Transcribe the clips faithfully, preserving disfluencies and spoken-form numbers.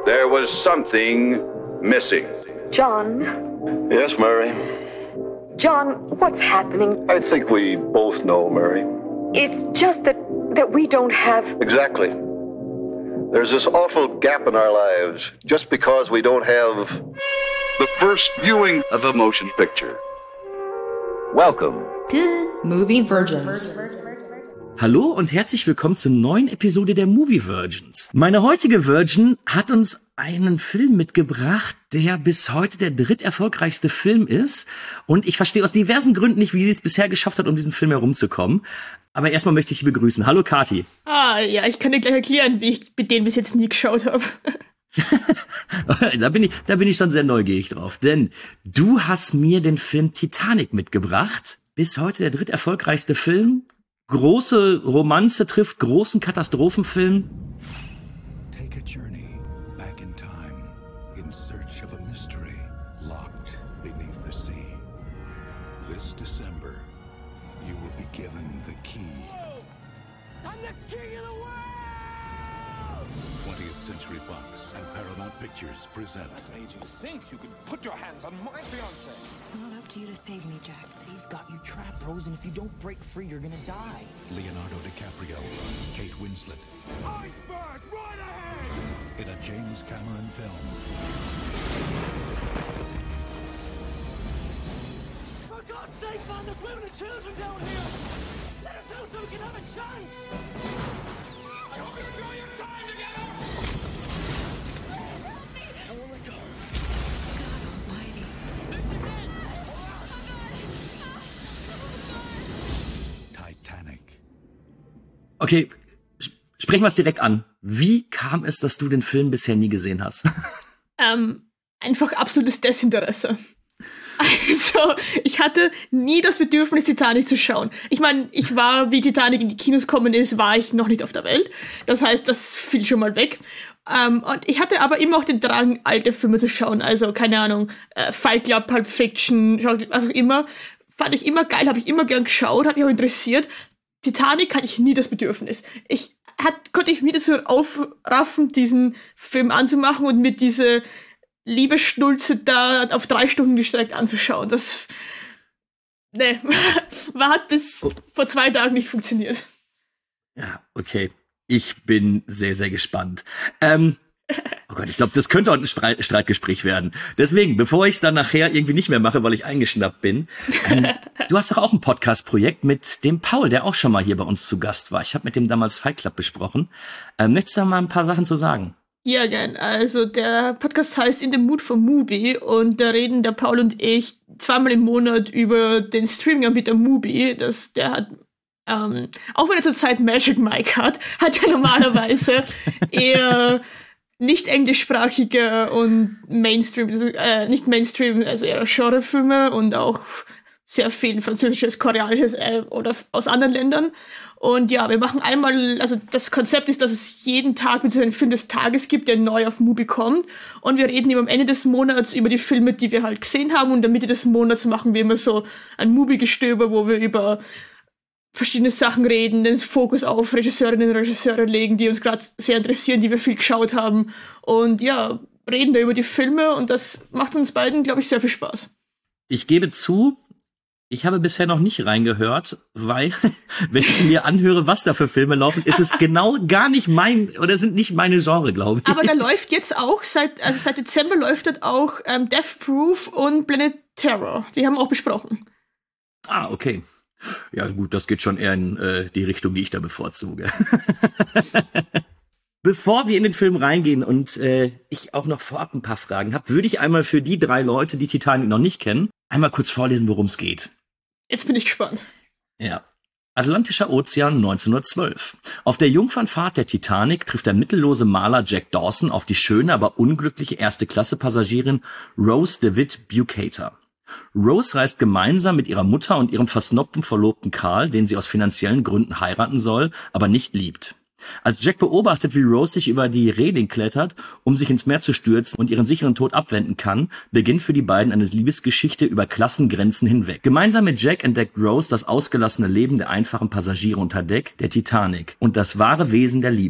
There was something missing. John? Yes, Mary? John, what's happening? I think we both know, Mary. It's just that, that we don't have... Exactly. There's this awful gap in our lives just because we don't have... The first viewing of a motion picture. Welcome to Movie Virgins. Hallo und herzlich willkommen zur neuen Episode der Movie Virgins. Meine heutige Virgin hat uns einen Film mitgebracht, der bis heute der dritterfolgreichste Film ist. Und ich verstehe aus diversen Gründen nicht, wie sie es bisher geschafft hat, um diesen Film herumzukommen. Aber erstmal möchte ich dich begrüßen. Hallo Kathi. Ah, ja, ich kann dir gleich erklären, wie ich mit denen bis jetzt nie geschaut habe. da bin ich, da bin ich schon sehr neugierig drauf. Denn du hast mir den Film Titanic mitgebracht. Bis heute der dritterfolgreichste Film. Große Romanze trifft großen Katastrophenfilm. Take a journey back in time in search of a mystery locked beneath the sea. This December, you will be given the key. I'm the king of the world! twentieth Century Fox and Paramount Pictures present. What made you think you could put your hands on my fiancée? It's not up to you to save me, Jack. They've got you trapped, Rose, and if you don't break free, you're gonna die. Leonardo DiCaprio, Kate Winslet. Iceberg, right ahead! In a James Cameron film. For God's sake, find us women and children down here! Let us out so we can have a chance! I hope you enjoy your time together! I won't let go. God almighty. This is it! Titanic. Okay, sprechen wir es direkt an. Wie kam es, dass du den Film bisher nie gesehen hast? Ähm, einfach absolutes Desinteresse. Also, ich hatte nie das Bedürfnis, Titanic zu schauen. Ich meine, ich war, wie Titanic in die Kinos gekommen ist, war ich noch nicht auf der Welt. Das heißt, das fiel schon mal weg. Ähm, und ich hatte aber immer auch den Drang, alte Filme zu schauen. Also, keine Ahnung, äh, Fight Club, Pulp Fiction, was auch immer. Fand ich immer geil, habe ich immer gern geschaut, hat mich auch interessiert. Titanic hatte ich nie das Bedürfnis. Ich hat, konnte ich mir dazu aufraffen, diesen Film anzumachen und mir diese Liebesschnulze da auf drei Stunden gestreckt anzuschauen. Das, ne, war, hat bis oh. vor zwei Tagen nicht funktioniert. Ja, okay. Ich bin sehr, sehr gespannt. Ähm, oh Gott, ich glaube, das könnte auch ein Streit- Streitgespräch werden. Deswegen, bevor ich es dann nachher irgendwie nicht mehr mache, weil ich eingeschnappt bin, ähm, du hast doch auch ein Podcast-Projekt mit dem Paul, der auch schon mal hier bei uns zu Gast war. Ich habe mit dem damals Fight Club besprochen. Ähm, möchtest du da mal ein paar Sachen zu sagen? Ja, gern. Also der Podcast heißt In the Mood for Mubi und da reden der Paul und ich zweimal im Monat über den Streaming-Anbieter Mubi. Das, der hat, ähm, auch wenn er zurzeit Magic Mike hat, hat er normalerweise eher nicht englischsprachige und Mainstream, äh, nicht Mainstream, also eher Genrefilme und auch sehr viel französisches, koreanisches äh, oder aus anderen Ländern. Und ja, wir machen einmal, also das Konzept ist, dass es jeden Tag mit so einem Film des Tages gibt, der neu auf Mubi kommt. Und wir reden immer am Ende des Monats über die Filme, die wir halt gesehen haben. Und in der Mitte des Monats machen wir immer so ein Mubi-Gestöber, wo wir über verschiedene Sachen reden, den Fokus auf Regisseurinnen und Regisseure legen, die uns gerade sehr interessieren, die wir viel geschaut haben. Und ja, reden da über die Filme und das macht uns beiden, glaube ich, sehr viel Spaß. Ich gebe zu, ich habe bisher noch nicht reingehört, weil, wenn ich mir anhöre, was da für Filme laufen, ist es genau gar nicht mein, oder sind nicht meine Genre, glaube ich. Aber da läuft jetzt auch, seit, also seit Dezember läuft dort auch ähm, Death Proof und Planet Terror. Die haben wir auch besprochen. Ah, okay. Ja gut, das geht schon eher in äh, die Richtung, die ich da bevorzuge. Bevor wir in den Film reingehen und äh, ich auch noch vorab ein paar Fragen habe, würde ich einmal für die drei Leute, die Titanic noch nicht kennen, einmal kurz vorlesen, worum es geht. Jetzt bin ich gespannt. Ja. Atlantischer Ozean neunzehnhundertzwölf. Auf der Jungfernfahrt der Titanic trifft der mittellose Maler Jack Dawson auf die schöne, aber unglückliche Erste-Klasse-Passagierin Rose DeWitt Bukater. Rose reist gemeinsam mit ihrer Mutter und ihrem versnobten Verlobten Carl, den sie aus finanziellen Gründen heiraten soll, aber nicht liebt. Als Jack beobachtet, wie Rose sich über die Reling klettert, um sich ins Meer zu stürzen und ihren sicheren Tod abwenden kann, beginnt für die beiden eine Liebesgeschichte über Klassengrenzen hinweg. Gemeinsam mit Jack entdeckt Rose das ausgelassene Leben der einfachen Passagiere unter Deck der Titanic und das wahre Wesen der Liebe.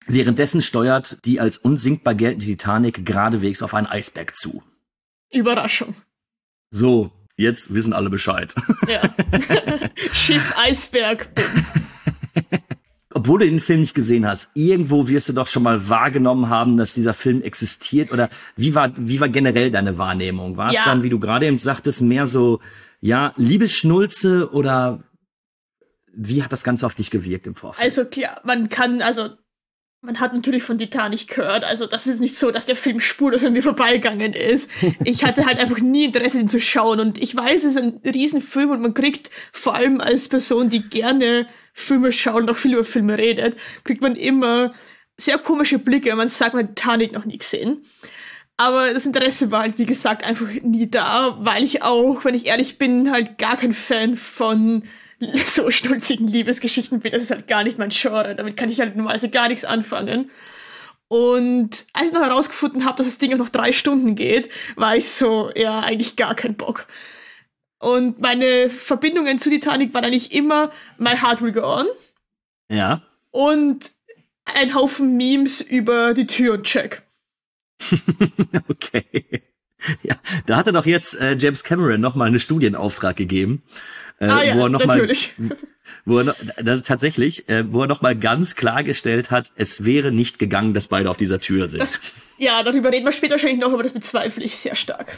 Währenddessen steuert die als unsinkbar geltende Titanic geradewegs auf einen Eisberg zu. Überraschung. So, jetzt wissen alle Bescheid. Ja. Schiff, Eisberg. Obwohl du den Film nicht gesehen hast, irgendwo wirst du doch schon mal wahrgenommen haben, dass dieser Film existiert. Oder wie war, wie war generell deine Wahrnehmung? War es Ja. dann, wie du gerade eben sagtest, mehr so, ja, Liebesschnulze oder wie hat das Ganze auf dich gewirkt im Vorfeld? Also klar, man kann, also man hat natürlich von Titanic gehört, also das ist nicht so, dass der Film spurlos an mir vorbeigegangen ist. Ich hatte halt einfach nie Interesse, ihn zu schauen und ich weiß, es ist ein Riesenfilm und man kriegt vor allem als Person, die gerne Filme schaut und auch viel über Filme redet, kriegt man immer sehr komische Blicke, wenn man sagt, man hat Titanic noch nie gesehen. Aber das Interesse war halt, wie gesagt, einfach nie da, weil ich auch, wenn ich ehrlich bin, halt gar kein Fan von so stolzigen Liebesgeschichten bin. Das ist halt gar nicht mein Genre. Damit kann ich halt normalerweise gar nichts anfangen. Und als ich noch herausgefunden habe, dass das Ding auch noch drei Stunden geht, war ich so, ja, eigentlich gar kein Bock. Und meine Verbindungen zu Titanic waren eigentlich immer My Heart Will Go On Ja. und ein Haufen Memes über die Tür und Jack. Okay. Ja, da hat er doch jetzt äh, James Cameron noch mal einen Studienauftrag gegeben, äh, Ah ja, wo er noch natürlich. mal, wo er noch, das ist tatsächlich, äh, wo er noch mal ganz klargestellt hat, es wäre nicht gegangen, dass beide auf dieser Tür sind. Das, ja, darüber reden wir später wahrscheinlich noch, aber das bezweifle ich sehr stark.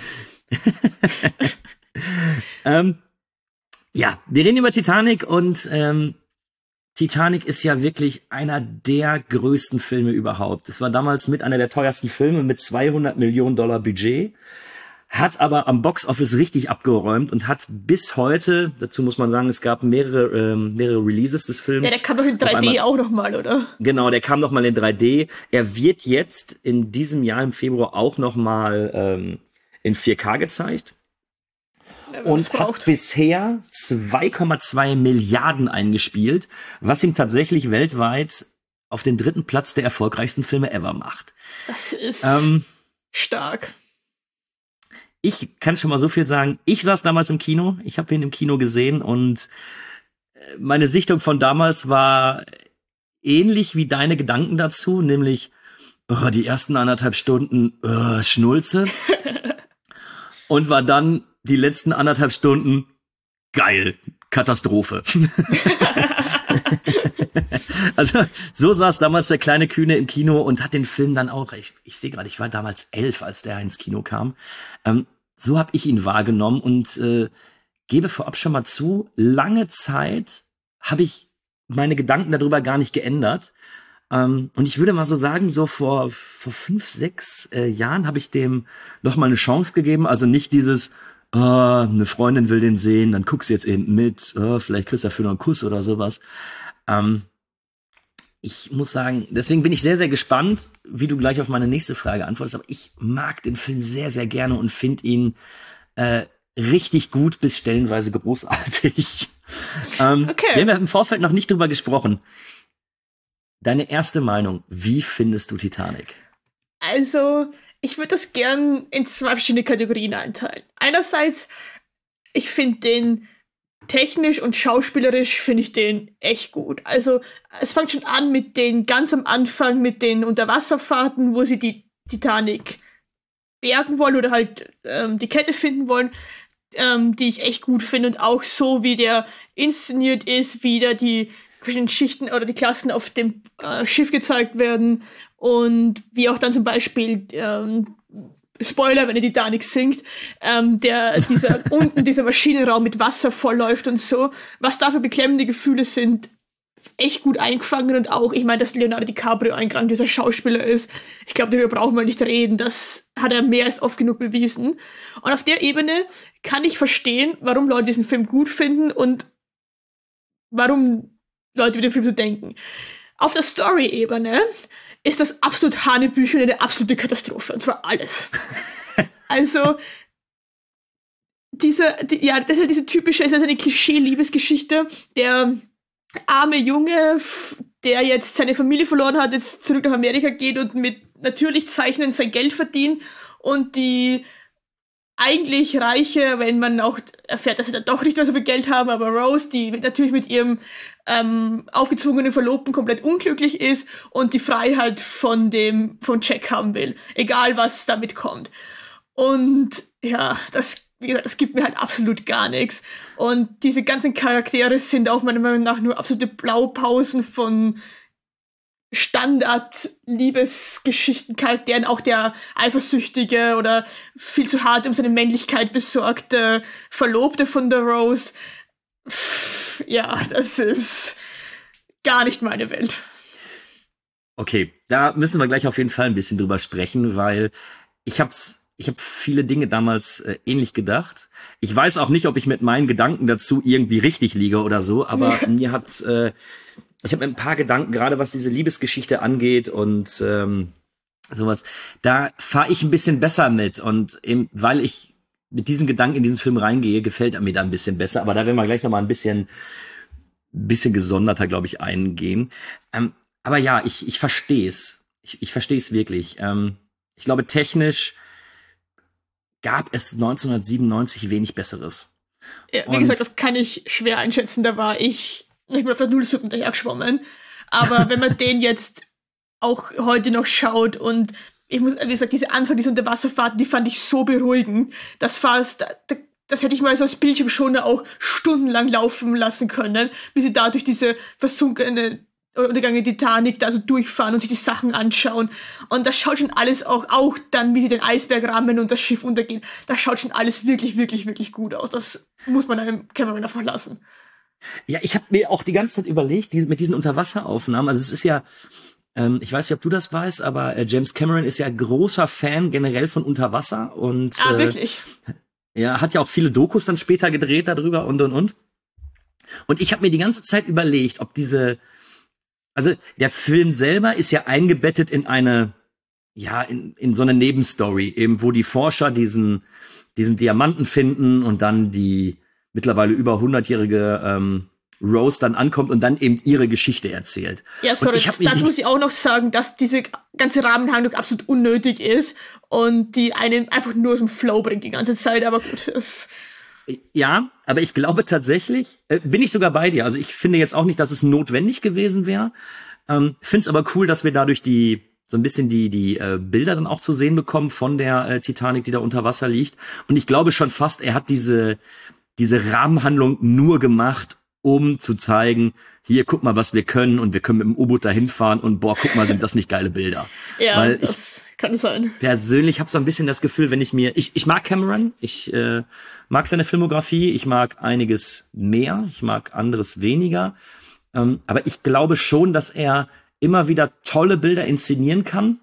ähm, ja, wir reden über Titanic und ähm, Titanic ist ja wirklich einer der größten Filme überhaupt. Es war damals mit einer der teuersten Filme mit zweihundert Millionen Dollar Budget, hat aber am Boxoffice richtig abgeräumt und hat bis heute, dazu muss man sagen, es gab mehrere ähm, mehrere Releases des Films. Ja, der kam doch in drei D einmal, auch nochmal, oder? Genau, der kam nochmal in drei D. Er wird jetzt in diesem Jahr im Februar auch nochmal ähm, in vier K gezeigt. Und hat bisher zwei Komma zwei Milliarden eingespielt, was ihm tatsächlich weltweit auf den dritten Platz der erfolgreichsten Filme ever macht. Das ist ähm, stark. Ich kann schon mal so viel sagen. Ich saß damals im Kino, ich habe ihn im Kino gesehen und meine Sichtung von damals war ähnlich wie deine Gedanken dazu, nämlich oh, die ersten anderthalb Stunden oh, Schnulze und war dann die letzten anderthalb Stunden geil, Katastrophe. Also so saß damals der kleine Kühne im Kino und hat den Film dann auch, ich, ich sehe gerade, ich war damals elf, als der ins Kino kam. Ähm, so habe ich ihn wahrgenommen und äh, gebe vorab schon mal zu, lange Zeit habe ich meine Gedanken darüber gar nicht geändert. Ähm, und ich würde mal so sagen, so vor vor fünf, sechs äh, Jahren habe ich dem noch mal eine Chance gegeben. Also nicht dieses oh, eine Freundin will den sehen, dann guckst du jetzt eben mit, oh, vielleicht kriegst du dafür noch einen Kuss oder sowas. Ähm, ich muss sagen, deswegen bin ich sehr, sehr gespannt, wie du gleich auf meine nächste Frage antwortest, aber ich mag den Film sehr, sehr gerne und finde ihn äh, richtig gut bis stellenweise großartig. ähm, Okay. Wir haben ja im Vorfeld noch nicht drüber gesprochen. Deine erste Meinung, wie findest du Titanic? Also, ich würde das gern in zwei verschiedene Kategorien einteilen. Einerseits, ich finde den technisch und schauspielerisch finde ich den echt gut. Also, es fängt schon an mit den, ganz am Anfang mit den Unterwasserfahrten, wo sie die Titanic bergen wollen oder halt ähm, die Kette finden wollen, ähm, die ich echt gut finde und auch so, wie der inszeniert ist, wie da die verschiedenen Schichten oder die Klassen auf dem äh, Schiff gezeigt werden und wie auch dann zum Beispiel ähm, Spoiler, wenn die Titanic sinkt, ähm, der dieser unten dieser Maschinenraum mit Wasser vollläuft und so, was da für beklemmende Gefühle sind, echt gut eingefangen und auch, ich meine, dass Leonardo DiCaprio ein grandioser Schauspieler ist, ich glaube, darüber brauchen wir nicht reden, das hat er mehr als oft genug bewiesen. Und auf der Ebene kann ich verstehen, warum Leute diesen Film gut finden und warum Leute über den Film so denken. Auf der Story-Ebene ist das absolut Hanebüchen eine absolute Katastrophe. Und zwar alles. Also, diese, die, ja, das ist halt diese typische, es ist eine Klischee-Liebesgeschichte. Der arme Junge, der jetzt seine Familie verloren hat, jetzt zurück nach Amerika geht und mit natürlich Zeichnen sein Geld verdient und die eigentlich Reiche, wenn man auch erfährt, dass sie dann doch nicht mehr so viel Geld haben, aber Rose, die natürlich mit ihrem ähm, aufgezwungenen Verlobten komplett unglücklich ist und die Freiheit von dem, von Jack haben will. Egal, was damit kommt. Und ja, das, wie gesagt, das gibt mir halt absolut gar nichts. Und diese ganzen Charaktere sind auch meiner Meinung nach nur absolute Blaupausen von Standard-Liebesgeschichten-Charakteren, auch der eifersüchtige oder viel zu hart um seine Männlichkeit besorgte Verlobte von der Rose. Pff, ja, das ist gar nicht meine Welt. Okay, da müssen wir gleich auf jeden Fall ein bisschen drüber sprechen, weil ich hab's, ich habe viele Dinge damals äh, ähnlich gedacht. Ich weiß auch nicht, ob ich mit meinen Gedanken dazu irgendwie richtig liege oder so, aber mir hat äh, ich habe ein paar Gedanken, gerade was diese Liebesgeschichte angeht und ähm, sowas. Da fahre ich ein bisschen besser mit. Und eben, weil ich mit diesen Gedanken in diesen Film reingehe, gefällt er mir da ein bisschen besser. Aber da werden wir gleich noch mal ein bisschen, bisschen gesonderter, glaube ich, eingehen. Ähm, aber ja, ich, ich verstehe es. Ich, ich verstehe es wirklich. Ähm, ich glaube, technisch gab es neunzehnhundertsiebenundneunzig wenig Besseres. Ja, wie und gesagt, das kann ich schwer einschätzen. Da war ich nicht mehr auf der Nullsuppe dahergeschwommen. Aber wenn man den jetzt auch heute noch schaut und ich muss, wie gesagt, diese Anfang, diese Unterwasserfahrten, die fand ich so beruhigend. Das fast, das hätte ich mal so als Bildschirmschoner auch stundenlang laufen lassen können, bis sie da durch diese versunkene untergangene Titanic da so durchfahren und sich die Sachen anschauen. Und das schaut schon alles auch, auch dann, wie sie den Eisberg rammen und das Schiff untergehen. Das schaut schon alles wirklich, wirklich, wirklich gut aus. Das muss man einem Cameron einfach lassen. Ja, ich habe mir auch die ganze Zeit überlegt, die, mit diesen Unterwasseraufnahmen, also es ist ja, ähm, ich weiß nicht, ob du das weißt, aber äh, James Cameron ist ja großer Fan generell von Unterwasser und ah, äh, wirklich? Ja, hat ja auch viele Dokus dann später gedreht darüber und und und. Und ich habe mir die ganze Zeit überlegt, ob diese, also der Film selber ist ja eingebettet in eine, ja, in, in so eine Nebenstory, eben wo die Forscher diesen, diesen Diamanten finden und dann die mittlerweile über hundertjährige ähm, Rose dann ankommt und dann eben ihre Geschichte erzählt. Ja, sorry, dazu muss ich auch noch sagen, dass diese ganze Rahmenhandlung absolut unnötig ist und die einen einfach nur aus dem Flow bringt die ganze Zeit, aber gut. Das ja, aber ich glaube tatsächlich, äh, bin ich sogar bei dir, also ich finde jetzt auch nicht, dass es notwendig gewesen wäre, ähm, finde es aber cool, dass wir dadurch die so ein bisschen die die äh, Bilder dann auch zu sehen bekommen von der äh, Titanic, die da unter Wasser liegt und ich glaube schon fast, er hat diese diese Rahmenhandlung nur gemacht, um zu zeigen, hier, guck mal, was wir können und wir können mit dem U-Boot dahin fahren und boah, guck mal, sind das nicht geile Bilder. Ja, weil das ich kann sein. Persönlich habe so ein bisschen das Gefühl, wenn ich mir, ich, ich mag Cameron, ich äh, mag seine Filmografie, ich mag einiges mehr, ich mag anderes weniger, ähm, aber ich glaube schon, dass er immer wieder tolle Bilder inszenieren kann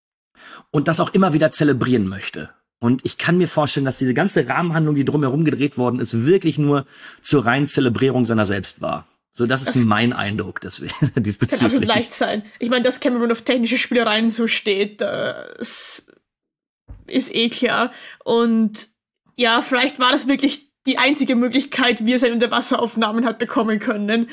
und das auch immer wieder zelebrieren möchte. Und ich kann mir vorstellen, dass diese ganze Rahmenhandlung, die drumherum gedreht worden ist, wirklich nur zur reinen Zelebrierung seiner selbst war. So, das ist das mein Eindruck, deswegen diesbezüglich. Kann absolut leicht sein. Ich meine, dass Cameron auf technische Spielereien so steht, das ist eh klar. Und ja, vielleicht war das wirklich die einzige Möglichkeit, wie er seine Unterwasseraufnahmen hat bekommen können.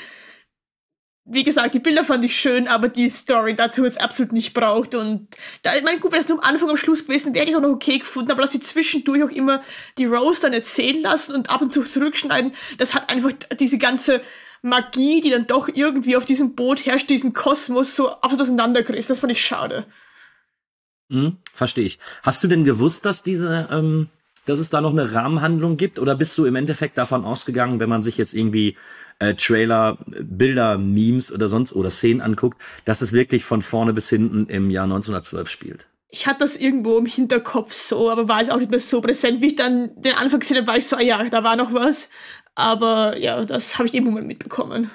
Wie gesagt, die Bilder fand ich schön, aber die Story dazu jetzt absolut nicht braucht. Und da, ich meine, gut, wenn es nur am Anfang, am Schluss gewesen wäre, hätte ich es auch noch okay gefunden, aber dass sie zwischendurch auch immer die Rose dann erzählen lassen und ab und zu zurückschneiden, das hat einfach diese ganze Magie, die dann doch irgendwie auf diesem Boot herrscht, diesen Kosmos so absolut auseinandergerissen. Das fand ich schade. Hm, verstehe ich. Hast du denn gewusst, dass diese, ähm, dass es da noch eine Rahmenhandlung gibt? Oder bist du im Endeffekt davon ausgegangen, wenn man sich jetzt irgendwie äh, Trailer, Bilder, Memes oder sonst oder Szenen anguckt, dass es wirklich von vorne bis hinten im Jahr neunzehnhundertzwölf spielt? Ich hatte das irgendwo im Hinterkopf so, aber war es auch nicht mehr so präsent. Wie ich dann den Anfang gesehen habe, war ich so, ah ja, da war noch was. Aber ja, das habe ich irgendwo mal mitbekommen.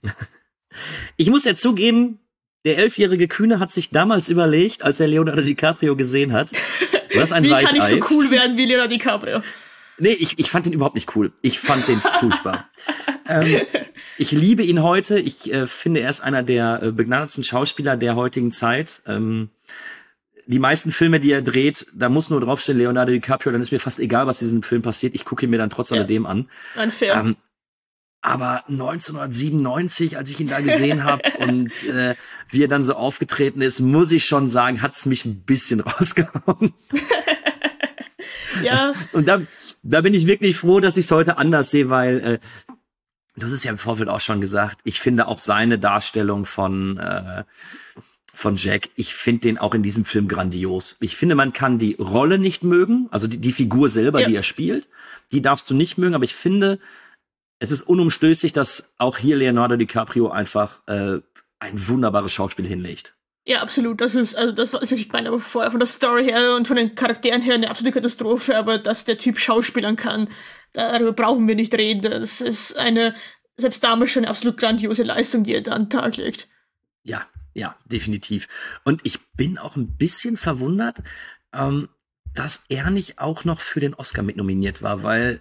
Ich muss ja zugeben, der elfjährige Kühne hat sich damals überlegt, als er Leonardo DiCaprio gesehen hat, was ein Wie Weichei. kann ich so cool werden wie Leonardo DiCaprio? Nee, ich, ich fand den überhaupt nicht cool. Ich fand den furchtbar. ähm, ich liebe ihn heute. Ich äh, finde, er ist einer der äh, begnadetsten Schauspieler der heutigen Zeit. Ähm, die meisten Filme, die er dreht, da muss nur draufstehen Leonardo DiCaprio, dann ist mir fast egal, was in diesem Film passiert. Ich gucke ihn mir dann trotz ja. alledem an. Unfair. Ähm, aber neunzehnhundertsiebenundneunzig, als ich ihn da gesehen habe und äh, wie er dann so aufgetreten ist, muss ich schon sagen, hat's mich ein bisschen rausgehauen. Ja. Und da, da bin ich wirklich froh, dass ich es heute anders sehe, weil äh, du hast es ja im Vorfeld auch schon gesagt, ich finde auch seine Darstellung von äh, von Jack, ich finde den auch in diesem Film grandios. Ich finde, man kann die Rolle nicht mögen, also die, die Figur selber, ja. die er spielt, die darfst du nicht mögen, aber ich finde, es ist unumstößlich, dass auch hier Leonardo DiCaprio einfach äh, ein wunderbares Schauspiel hinlegt. Ja, absolut. Das ist, also das, was ich meine, aber vorher von der Story her und von den Charakteren her eine absolute Katastrophe, aber dass der Typ schauspielern kann, darüber brauchen wir nicht reden. Das ist eine, selbst damals schon eine absolut grandiose Leistung, die er da an den Tag legt. Ja, ja, definitiv. Und ich bin auch ein bisschen verwundert, ähm, dass er nicht auch noch für den Oscar mitnominiert war, weil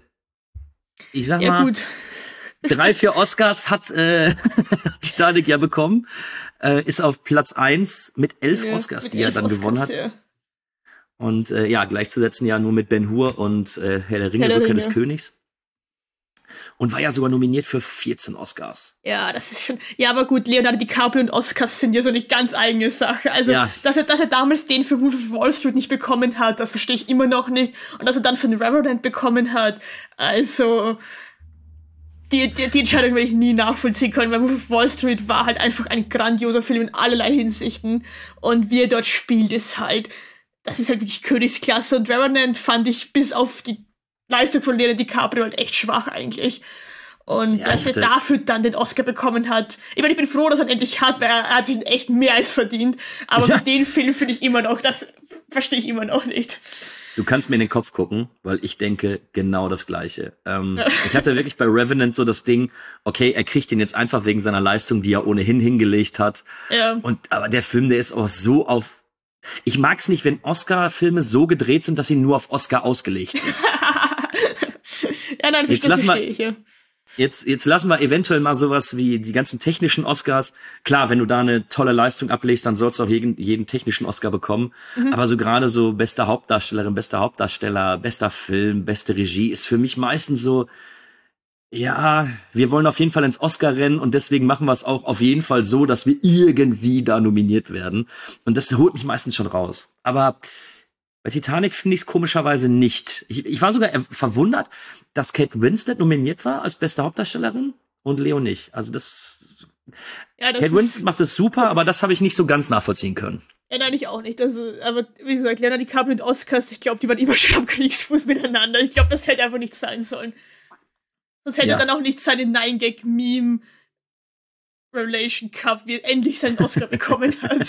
ich sag ja, mal, gut. drei, vier Oscars hat äh, Titanic ja bekommen, äh, ist auf Platz eins mit elf ja, Oscars, mit die er elf dann Oscars, gewonnen hat. Ja. Und äh, ja, gleichzusetzen ja nur mit Ben-Hur und äh, Herr der Ringe, Herr der Rückkehr Ringe. des Königs. Und war ja sogar nominiert für vierzehn Oscars. Ja, das ist schon. Ja, aber gut, Leonardo DiCaprio und Oscars sind ja so eine ganz eigene Sache. Also, ja. dass er, dass er damals den für Wolf of Wall Street nicht bekommen hat, das verstehe ich immer noch nicht. Und dass er dann für den Revenant bekommen hat, also die, die, die Entscheidung werde ich nie nachvollziehen können, weil Wolf of Wall Street war halt einfach ein grandioser Film in allerlei Hinsichten. Und wie er dort spielt, ist halt, das ist halt wirklich Königsklasse. Und Revenant fand ich bis auf die Leistung von Leonardo DiCaprio halt echt schwach eigentlich. Und ja, dass er dafür dann den Oscar bekommen hat. Ich meine, ich bin froh, dass er ihn endlich hat, weil er, er hat sich echt mehr als verdient. Aber ja. für den Film finde ich immer noch, das verstehe ich immer noch nicht. Du kannst mir in den Kopf gucken, weil ich denke genau das Gleiche. Ähm, ich hatte wirklich bei Revenant so das Ding, okay, er kriegt ihn jetzt einfach wegen seiner Leistung, die er ohnehin hingelegt hat. Ja. Und aber der Film, der ist auch so auf... Ich mag's nicht, wenn Oscar-Filme so gedreht sind, dass sie nur auf Oscar ausgelegt sind. ja, nein, jetzt das verstehe wir, ich, ja. Jetzt, jetzt lassen wir eventuell mal sowas wie die ganzen technischen Oscars. Klar, wenn du da eine tolle Leistung ablegst, dann sollst du auch jeden, jeden technischen Oscar bekommen. Mhm. Aber so gerade so beste Hauptdarstellerin, bester Hauptdarsteller, bester Film, beste Regie ist für mich meistens so, ja, wir wollen auf jeden Fall ins Oscar-Rennen und deswegen machen wir es auch auf jeden Fall so, dass wir irgendwie da nominiert werden. Und das holt mich meistens schon raus. Aber bei Titanic finde ich es komischerweise nicht. Ich, ich war sogar verwundert, dass Kate Winslet nominiert war als beste Hauptdarstellerin und Leo nicht. Also das, ja, das Kate Winslet macht es super, aber das habe ich nicht so ganz nachvollziehen können. Ja, nein, ich auch nicht. Also, aber wie gesagt, Leonardo DiCaprio und Oscars, ich glaube, die waren immer schon am Kriegsfuß miteinander. Ich glaube, das hätte einfach nicht sein sollen. Sonst hätte ja. er dann auch nicht seinen Nine-Gag-Meme Revelation Cup, wie er endlich seinen Oscar bekommen hat.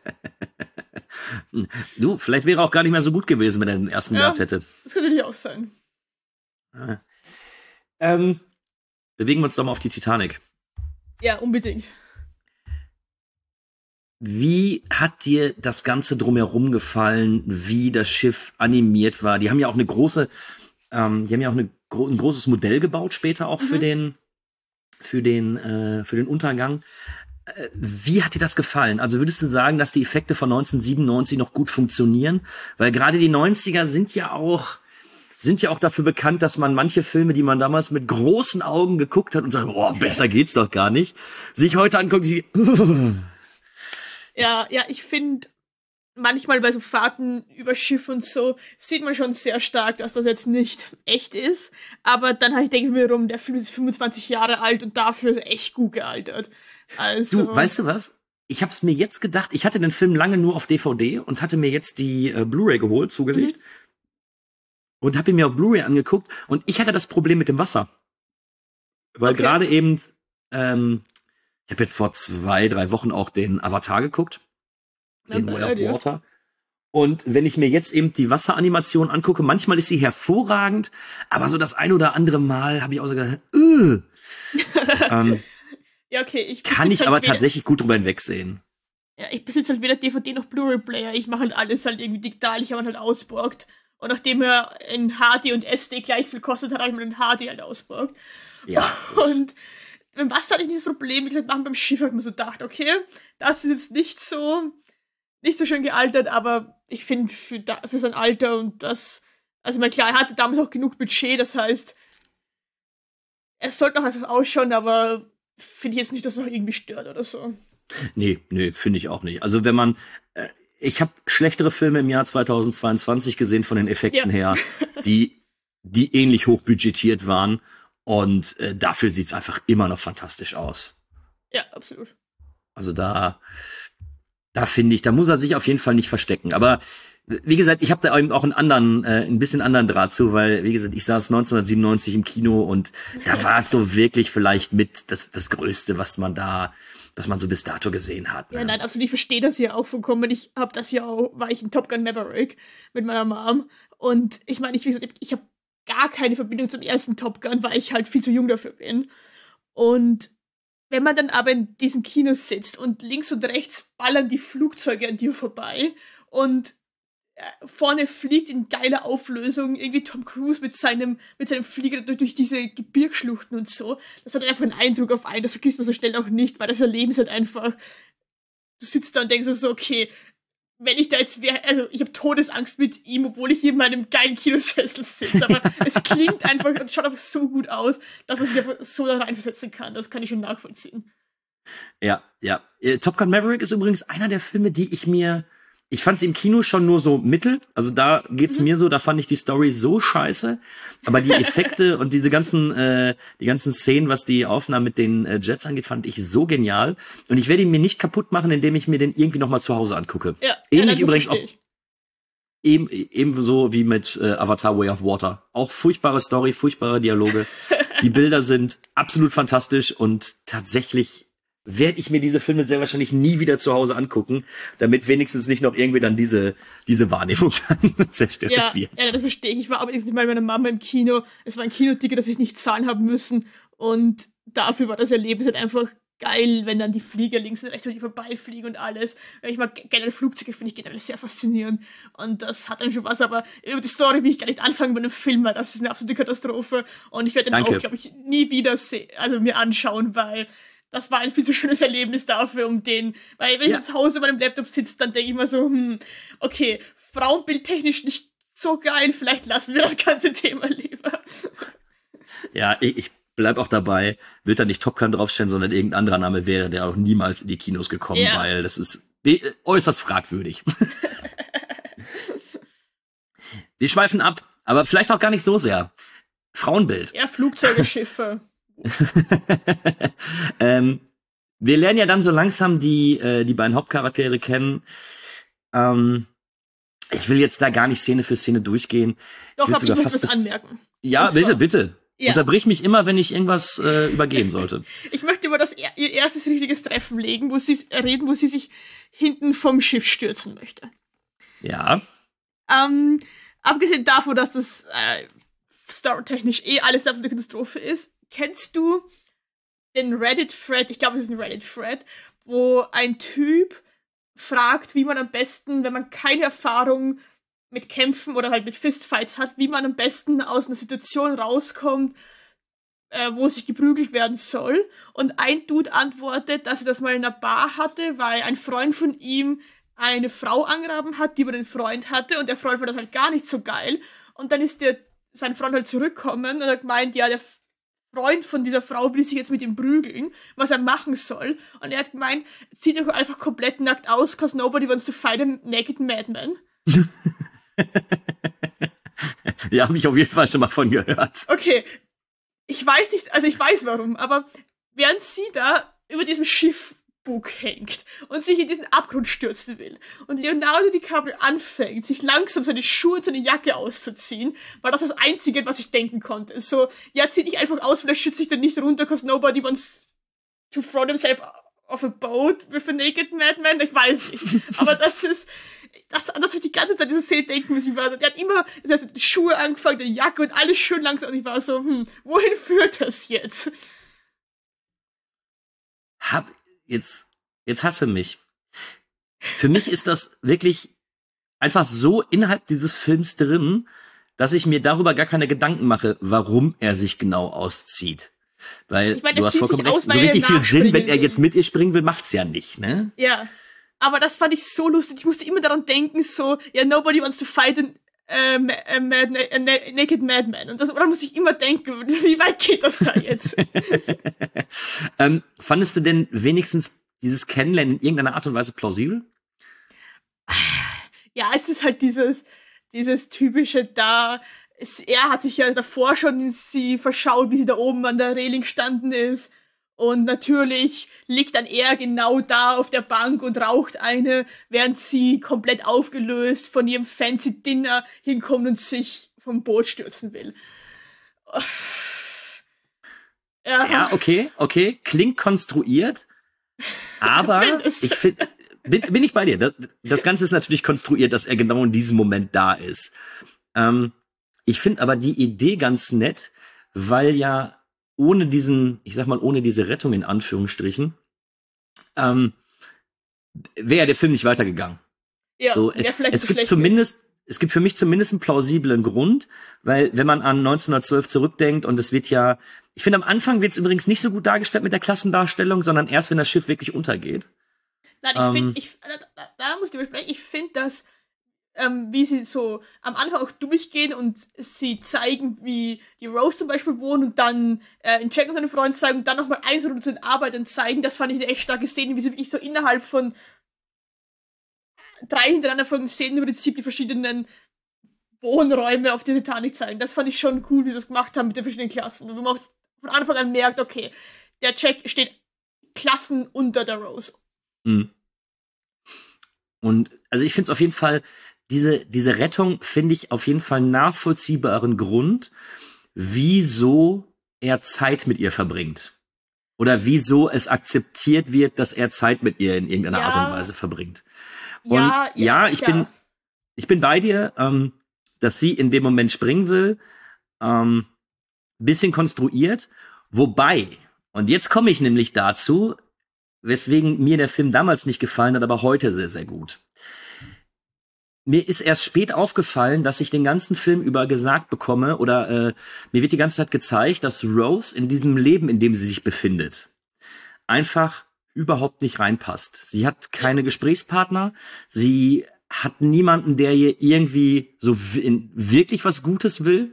Du, vielleicht wäre er auch gar nicht mehr so gut gewesen, wenn er den ersten ja, gehabt hätte. Das könnte natürlich auch sein. Ah. Ähm, bewegen wir uns doch mal auf die Titanic. Ja, unbedingt. Wie hat dir das Ganze drumherum gefallen, wie das Schiff animiert war? Die haben ja auch eine große, ähm, die haben ja auch eine, ein großes Modell gebaut später auch mhm. für den, für den, äh, für den Untergang. Äh, wie hat dir das gefallen? Also würdest du sagen, dass die Effekte von neunzehnhundertsiebenundneunzig noch gut funktionieren? Weil gerade die neunziger sind ja auch, sind ja auch dafür bekannt, dass man manche Filme, die man damals mit großen Augen geguckt hat und sagt, boah, besser geht's doch gar nicht, sich heute anguckt, die, Ja, ja, ich finde, manchmal bei so Fahrten über Schiff und so sieht man schon sehr stark, dass das jetzt nicht echt ist. Aber dann halt denke ich mir rum, der Film ist fünfundzwanzig Jahre alt und dafür ist er echt gut gealtert. Also, du, weißt du was? Ich hab's mir jetzt gedacht, ich hatte den Film lange nur auf D V D und hatte mir jetzt die äh, Blu-ray geholt, zugelegt. Mhm. Und habe ihn mir auf Blu-ray angeguckt und ich hatte das Problem mit dem Wasser. Weil okay. gerade eben, ähm, ich habe jetzt vor zwei, drei Wochen auch den Avatar geguckt. Den Way of Water. Und wenn ich mir jetzt eben die Wasseranimation angucke, manchmal ist sie hervorragend, aber so das ein oder andere Mal habe ich auch so gedacht, äh. ähm, ja, okay, ich kann ich halt aber weder, tatsächlich gut drüber hinwegsehen. Ja, ich besitze halt weder D V D noch Blu-ray-Player. Ich mache halt alles halt irgendwie digital, ich habe ihn halt ausborgt. Und nachdem er in H D und S D gleich viel kostet, hat, habe ich mir den H D halt ausborgt. Ja. Und beim Wasser hatte ich nicht das Problem, wie gesagt, beim Schiff habe ich mir so gedacht, okay, das ist jetzt nicht so, nicht so schön gealtert, aber ich finde für, für sein Alter und das, also mal klar, er hatte damals auch genug Budget, das heißt, es sollte noch was ausschauen, aber finde ich jetzt nicht, dass es auch irgendwie stört oder so. Nee, nee, finde ich auch nicht. Also wenn man, äh, ich habe schlechtere Filme im Jahr zweitausendzweiundzwanzig gesehen von den Effekten Ja. her, die die ähnlich hochbudgetiert waren. Und äh, dafür sieht's einfach immer noch fantastisch aus. Ja, absolut. Also da, da finde ich, da muss er sich auf jeden Fall nicht verstecken. Aber wie gesagt, ich habe da eben auch einen anderen, äh, ein bisschen anderen Draht zu, weil, wie gesagt, ich saß neunzehnhundertsiebenundneunzig im Kino und da war es so wirklich vielleicht mit das, das Größte, was man da, was man so bis dato gesehen hat. Ne? Ja, nein, absolut. Ich verstehe das ja auch vollkommen. Ich habe das ja auch, war ich in Top Gun Maverick mit meiner Mom. Und ich meine, ich, wie gesagt, ich habe gar keine Verbindung zum ersten Top Gun, weil ich halt viel zu jung dafür bin. Und wenn man dann aber in diesem Kino sitzt und links und rechts ballern die Flugzeuge an dir vorbei und äh, vorne fliegt in geiler Auflösung irgendwie Tom Cruise mit seinem, mit seinem Flieger durch, durch diese Gebirgsschluchten und so, das hat einfach einen Eindruck auf einen, das vergisst man so schnell auch nicht, weil das Erleben ist halt einfach, du sitzt da und denkst so, okay, wenn ich da jetzt wäre, also ich habe Todesangst mit ihm, obwohl ich hier in meinem geilen Kinosessel sitze, aber es klingt einfach, es schaut einfach so gut aus, dass man sich einfach so da reinversetzen kann, das kann ich schon nachvollziehen. Ja, ja. Äh, Top Gun Maverick ist übrigens einer der Filme, die ich mir, ich fand sie im Kino schon nur so mittel, also da geht's mhm. mir so, da fand ich die Story so scheiße, aber die Effekte und diese ganzen, äh, die ganzen Szenen, was die Aufnahmen mit den äh, Jets angeht, fand ich so genial und ich werde ihn mir nicht kaputt machen, indem ich mir den irgendwie nochmal zu Hause angucke. Ja, ähnlich ja, übrigens auch, eben, ebenso wie mit äh, Avatar Way of Water. Auch furchtbare Story, furchtbare Dialoge. Die Bilder sind absolut fantastisch und tatsächlich werde ich mir diese Filme sehr wahrscheinlich nie wieder zu Hause angucken, damit wenigstens nicht noch irgendwie dann diese diese Wahrnehmung dann zerstört ja, wird. Ja, das verstehe ich. Ich war aber nicht mal mit meiner Mama im Kino. Es war ein Kinoticket, das ich nicht zahlen habe müssen. Und dafür war das Erlebnis halt einfach geil, wenn dann die Flieger links und rechts über die vorbeifliegen und alles. Ich mag generell Flugzeuge, finde ich generell sehr faszinierend. Und das hat dann schon was, aber über die Story will ich gar nicht anfangen bei einem Film, weil das ist eine absolute Katastrophe. Und ich werde den Danke. auch, glaube ich, nie wieder se- also mir anschauen, weil das war ein viel zu schönes Erlebnis dafür, um den, weil wenn Ja. ich zu Hause bei meinem Laptop sitze, dann denke ich mir so, hm, okay, frauenbildtechnisch nicht so geil, vielleicht lassen wir das ganze Thema lieber. Ja, ich, ich bleib auch dabei, wird da nicht Top Gun draufstehen, sondern irgendein anderer Name wäre, der auch niemals in die Kinos gekommen, Ja. weil das ist äh, äußerst fragwürdig. Wir schweifen ab, aber vielleicht auch gar nicht so sehr. Frauenbild. Ja, Flugzeuge, Schiffe. ähm, wir lernen ja dann so langsam die äh, die beiden Hauptcharaktere kennen. Ähm, ich will jetzt da gar nicht Szene für Szene durchgehen. Doch, ich hab ich sogar noch fast was bis- anmerken. Ja, Und zwar- bitte, bitte. Ja. Unterbrich mich immer, wenn ich irgendwas äh, übergehen sollte. Ich möchte über das er- ihr erstes richtiges Treffen legen, wo sie reden, wo sie sich hinten vom Schiff stürzen möchte. Ja. Ähm, abgesehen davon, dass das äh, storytechnisch eh alles eine Katastrophe ist, kennst du den Reddit-Thread, ich glaube, es ist ein Reddit-Thread, wo ein Typ fragt, wie man am besten, wenn man keine Erfahrung mit Kämpfen oder halt mit Fistfights hat, wie man am besten aus einer Situation rauskommt, äh, wo sich geprügelt werden soll. Und ein Dude antwortet, dass er das mal in einer Bar hatte, weil ein Freund von ihm eine Frau angraben hat, die über den Freund hatte, und der Freund fand das halt gar nicht so geil. Und dann ist der, sein Freund halt zurückgekommen und hat gemeint, ja, der Freund von dieser Frau will sich jetzt mit ihm prügeln, was er machen soll. Und er hat gemeint, zieht euch einfach komplett nackt aus, cause nobody wants to fight a naked madman. Ja, habe ich auf jeden Fall schon mal von gehört. Okay, ich weiß nicht, also ich weiß warum, aber während sie da über diesem Schiffbug hängt und sich in diesen Abgrund stürzen will und Leonardo DiCaprio anfängt, sich langsam seine Schuhe und seine Jacke auszuziehen, war das das Einzige, was ich denken konnte. Ist so, ja, zieh dich einfach aus, vielleicht schützt dich dann nicht runter, cause nobody wants to throw themselves off a boat with a naked madman. Ich weiß nicht. Aber das ist, das, das habe ich die ganze Zeit diese Szene denken müssen. Ich war so, der hat immer, das heißt, die Schuhe angefangen, die Jacke und alles schön langsam. Und ich war so, hm, wohin führt das jetzt? Hab, jetzt, jetzt hasse mich. Für mich ist das wirklich einfach so innerhalb dieses Films drin, dass ich mir darüber gar keine Gedanken mache, warum er sich genau auszieht. Weil, Ich meine, du er hast zieht vollkommen sich recht, aus, so weil er richtig viel Sinn, wenn nachspringen er will. jetzt mit ihr springen will, macht's ja nicht, ne? Ja. Aber das fand ich so lustig. Ich musste immer daran denken, so, ja, nobody wants to fight a, a, ma- a, mad, a na- naked madman. Und das, daran muss ich immer denken, wie weit geht das da jetzt? ähm, fandest du denn wenigstens dieses Kennenlernen in irgendeiner Art und Weise plausibel? Ja, es ist halt dieses, dieses typische da, es, er hat sich ja davor schon in sie verschaut, wie sie da oben an der Reling gestanden ist. Und natürlich liegt dann er genau da auf der Bank und raucht eine, während sie komplett aufgelöst von ihrem fancy Dinner hinkommt und sich vom Boot stürzen will. Ja, ja okay, okay, klingt konstruiert, aber ich finde, bin, bin ich bei dir. Das, das Ganze ist natürlich konstruiert, dass er genau in diesem Moment da ist. Ähm, ich finde aber die Idee ganz nett, weil ja ohne diesen, ich sag mal, ohne diese Rettung in Anführungsstrichen, ähm, wäre der Film nicht weitergegangen. Ja, so, äh, es gibt zumindest, ist. es gibt für mich zumindest einen plausiblen Grund, weil wenn man an neunzehnhundertzwölf zurückdenkt und es wird ja, ich finde am Anfang wird es übrigens nicht so gut dargestellt mit der Klassendarstellung, sondern erst wenn das Schiff wirklich untergeht. Nein, ich ähm, finde, ich, da, da muss ich besprechen, ich finde, dass Ähm, wie sie so am Anfang auch durchgehen und sie zeigen, wie die Rose zum Beispiel wohnt und dann äh, in Jack und seine Freunde zeigen und dann nochmal eins oder zu den Arbeitern zeigen. Das fand ich eine echt starke Szene, wie sie wirklich so innerhalb von drei hintereinander folgenden Szenen im Prinzip die verschiedenen Wohnräume auf der Titanic zeigen. Das fand ich schon cool, wie sie das gemacht haben mit den verschiedenen Klassen. Und wo man auch von Anfang an merkt, okay, der Jack steht Klassen unter der Rose. Mhm. Und also ich finde es auf jeden Fall, Diese, diese Rettung finde ich auf jeden Fall einen nachvollziehbaren Grund, wieso er Zeit mit ihr verbringt. Oder wieso es akzeptiert wird, dass er Zeit mit ihr in irgendeiner ja. Art und Weise verbringt. Und ja, ja, ja ich ja. bin, ich bin bei dir, ähm, dass sie in dem Moment springen will, ähm, bisschen konstruiert, wobei, und jetzt komme ich nämlich dazu, weswegen mir der Film damals nicht gefallen hat, aber heute sehr, sehr gut. Mir ist erst spät aufgefallen, dass ich den ganzen Film über gesagt bekomme, oder äh, mir wird die ganze Zeit gezeigt, dass Rose in diesem Leben, in dem sie sich befindet, einfach überhaupt nicht reinpasst. Sie hat keine Gesprächspartner, sie hat niemanden, der ihr irgendwie so w- wirklich was Gutes will.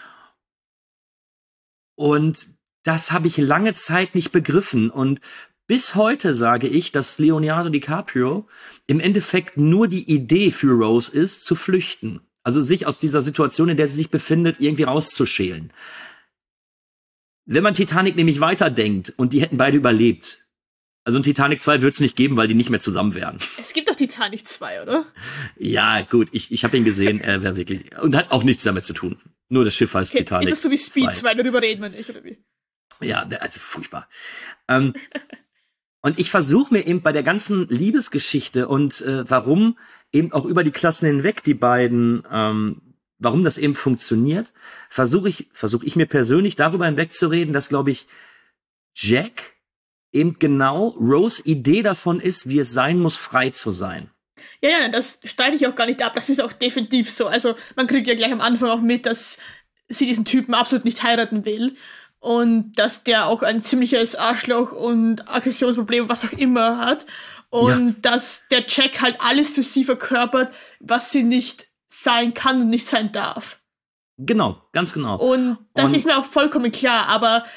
Und das habe ich lange Zeit nicht begriffen. Und bis heute sage ich, dass Leonardo DiCaprio im Endeffekt nur die Idee für Rose ist, zu flüchten. Also sich aus dieser Situation, in der sie sich befindet, irgendwie rauszuschälen. Wenn man Titanic nämlich weiterdenkt und die hätten beide überlebt, also ein Titanic zwei wird es nicht geben, weil die nicht mehr zusammen wären. Es gibt doch Titanic zwei, oder? Ja, gut, ich, ich habe ihn gesehen, er wäre wirklich, und hat auch nichts damit zu tun. Nur das Schiff heißt Okay, Titanic. ist das so wie Speed zwei, darüber reden wir nicht, oder wie? Ja, also furchtbar. ähm, Und ich versuche mir eben bei der ganzen Liebesgeschichte und äh, warum eben auch über die Klassen hinweg die beiden, ähm, warum das eben funktioniert, versuche ich, versuche ich mir persönlich darüber hinwegzureden, dass, glaube ich, Jack eben genau Rose Idee davon ist, wie es sein muss, frei zu sein. Ja, ja, das streite ich auch gar nicht ab. Das ist auch definitiv so. Also man kriegt ja gleich am Anfang auch mit, dass sie diesen Typen absolut nicht heiraten will. Und dass der auch ein ziemliches Arschloch und Aggressionsproblem, was auch immer hat. Und ja. dass der Jack halt alles für sie verkörpert, was sie nicht sein kann und nicht sein darf. Genau, ganz genau. Und das und ist mir auch vollkommen klar, aber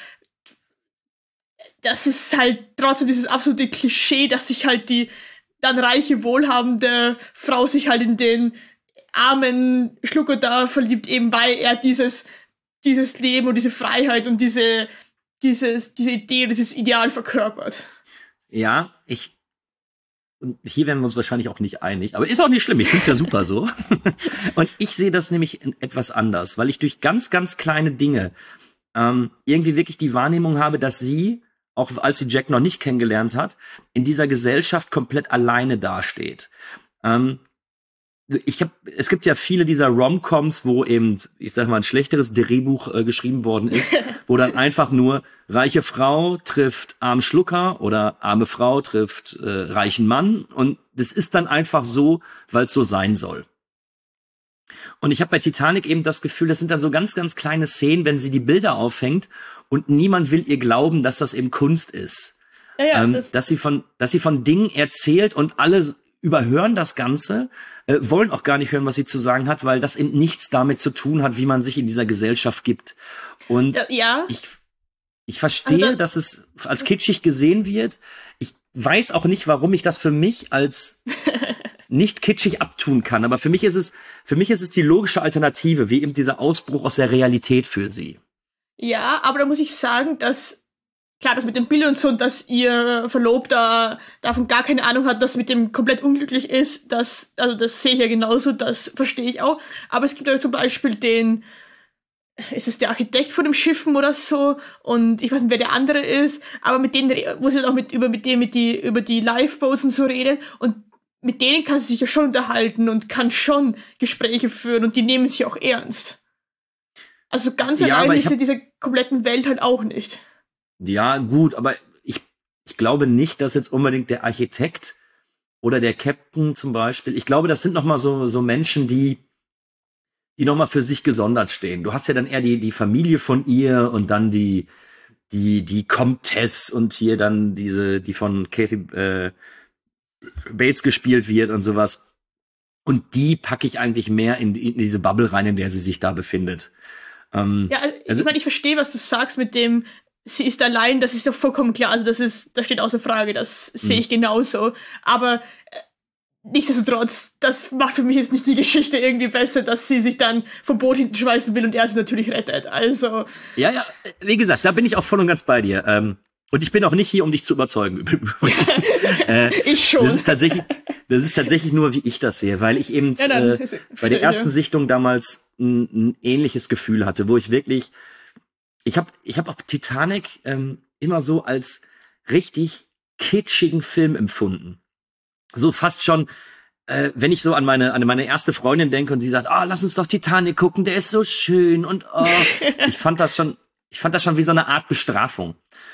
das ist halt trotzdem dieses absolute Klischee, dass sich halt die dann reiche, wohlhabende Frau sich halt in den armen Schlucker da verliebt, eben weil er dieses dieses Leben und diese Freiheit und diese, dieses, diese Idee, dieses Ideal verkörpert. Ja, ich, und hier werden wir uns wahrscheinlich auch nicht einig, aber ist auch nicht schlimm, ich find's ja super so. Und ich sehe das nämlich etwas anders, weil ich durch ganz, ganz kleine Dinge ähm, irgendwie wirklich die Wahrnehmung habe, dass sie, auch als sie Jack noch nicht kennengelernt hat, in dieser Gesellschaft komplett alleine dasteht. Ähm, Ich hab, es gibt ja viele dieser Rom-Coms, wo eben, ich sag mal, ein schlechteres Drehbuch äh, geschrieben worden ist, wo dann einfach nur reiche Frau trifft armen Schlucker oder arme Frau trifft äh, reichen Mann und das ist dann einfach so, weil es so sein soll. Und ich habe bei Titanic eben das Gefühl, das sind dann so ganz, ganz kleine Szenen, wenn sie die Bilder aufhängt und niemand will ihr glauben, dass das eben Kunst ist. Ja, ja, ähm, das dass sie von, dass sie von Dingen erzählt und alle überhören das Ganze, äh, wollen auch gar nicht hören, was sie zu sagen hat, weil das eben nichts damit zu tun hat, wie man sich in dieser Gesellschaft gibt. Und ja, ja. ich, ich verstehe, also, dass es als kitschig gesehen wird. Ich weiß auch nicht, warum ich das für mich als nicht kitschig abtun kann. Aber für mich ist es, für mich ist es die logische Alternative, wie eben dieser Ausbruch aus der Realität für sie. Ja, aber da muss ich sagen, dass, klar, das mit dem Bild und so, dass ihr Verlobter davon gar keine Ahnung hat, dass mit dem komplett unglücklich ist, das, also das sehe ich ja genauso, das verstehe ich auch. Aber es gibt ja zum Beispiel den, ist es der Architekt von dem Schiffen oder so, und ich weiß nicht, wer der andere ist, aber mit denen, wo sie auch mit, über, mit denen, mit die, über die Lifeboats und so redet, und mit denen kann sie sich ja schon unterhalten und kann schon Gespräche führen, und die nehmen sie auch ernst. Also ganz Ja, allein aber ich ist sie hab- dieser kompletten Welt halt auch nicht. Ja, gut, aber ich, ich glaube nicht, dass jetzt unbedingt der Architekt oder der Captain zum Beispiel, ich glaube, das sind nochmal so, so Menschen, die, die nochmal für sich gesondert stehen. Du hast ja dann eher die, die Familie von ihr und dann die, die, die Comtesse und hier dann diese, die von Kathy äh, Bates gespielt wird und sowas. Und die packe ich eigentlich mehr in, in diese Bubble rein, in der sie sich da befindet. Ähm, Ja, also, also- ich meine, ich verstehe, was du sagst mit dem, sie ist allein, das ist doch vollkommen klar, also das ist, das steht außer Frage, das sehe Mhm. ich genauso, aber äh, nichtsdestotrotz, das macht für mich jetzt nicht die Geschichte irgendwie besser, dass sie sich dann vom Boot hinten schmeißen will und er sie natürlich rettet, also, Ja, ja, wie gesagt, da bin ich auch voll und ganz bei dir. Ähm, und ich bin auch nicht hier, um dich zu überzeugen. äh, ich schon. Das ist tatsächlich, das ist tatsächlich nur, wie ich das sehe, weil ich eben Ja, dann äh, ist- bei der ja. ersten Sichtung damals ein, ein ähnliches Gefühl hatte, wo ich wirklich, ich habe, ich habe auch Titanic ähm, immer so als richtig kitschigen Film empfunden. So fast schon, äh, wenn ich so an meine an meine erste Freundin denke und sie sagt, ah, lass uns doch Titanic gucken, der ist so schön und oh, ich fand das schon, ich fand das schon wie so eine Art Bestrafung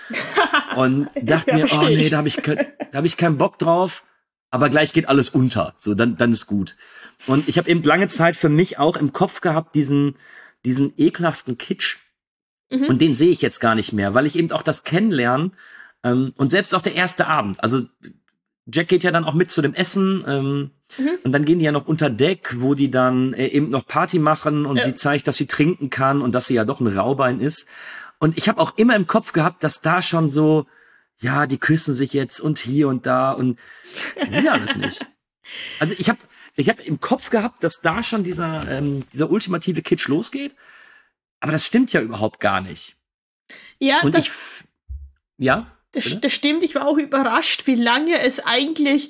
und dachte Ja, mir, oh versteh ich. nee, da habe ich kein, da habe ich keinen Bock drauf, aber gleich geht alles unter, so dann dann ist gut. Und ich habe eben lange Zeit für mich auch im Kopf gehabt diesen diesen ekelhaften Kitsch. Mhm. Und den sehe ich jetzt gar nicht mehr, weil ich eben auch das Kennenlernen ähm, und selbst auch der erste Abend, also Jack geht ja dann auch mit zu dem Essen ähm, Mhm. und dann gehen die ja noch unter Deck, wo die dann äh, eben noch Party machen und Ja. sie zeigt, dass sie trinken kann und dass sie ja doch ein Raubein ist. Und ich habe auch immer im Kopf gehabt, dass da schon so, ja, die küssen sich jetzt und hier und da und das ist ja alles nicht. Also ich habe ich hab im Kopf gehabt, dass da schon dieser ähm, dieser ultimative Kitsch losgeht. Aber das stimmt ja überhaupt gar nicht. ja, Und das, ich, f- ja, das, bitte? das stimmt, ich war auch überrascht, wie lange es eigentlich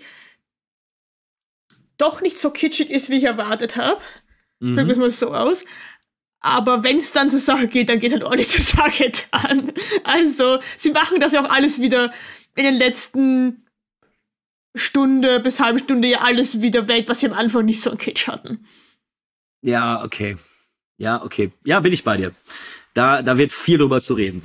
doch nicht so kitschig ist, wie ich erwartet habe. Drücken wir es Mhm. mal so aus. Aber wenn es dann zur Sache geht, dann geht halt ordentlich zur Sache dann. Also, sie machen das ja auch alles wieder in den letzten Stunde bis halbe Stunde ja alles wieder weg, was sie am Anfang nicht so einen Kitsch hatten. Ja, okay. Ja, okay. Ja, bin ich bei dir. Da, da wird viel drüber zu reden.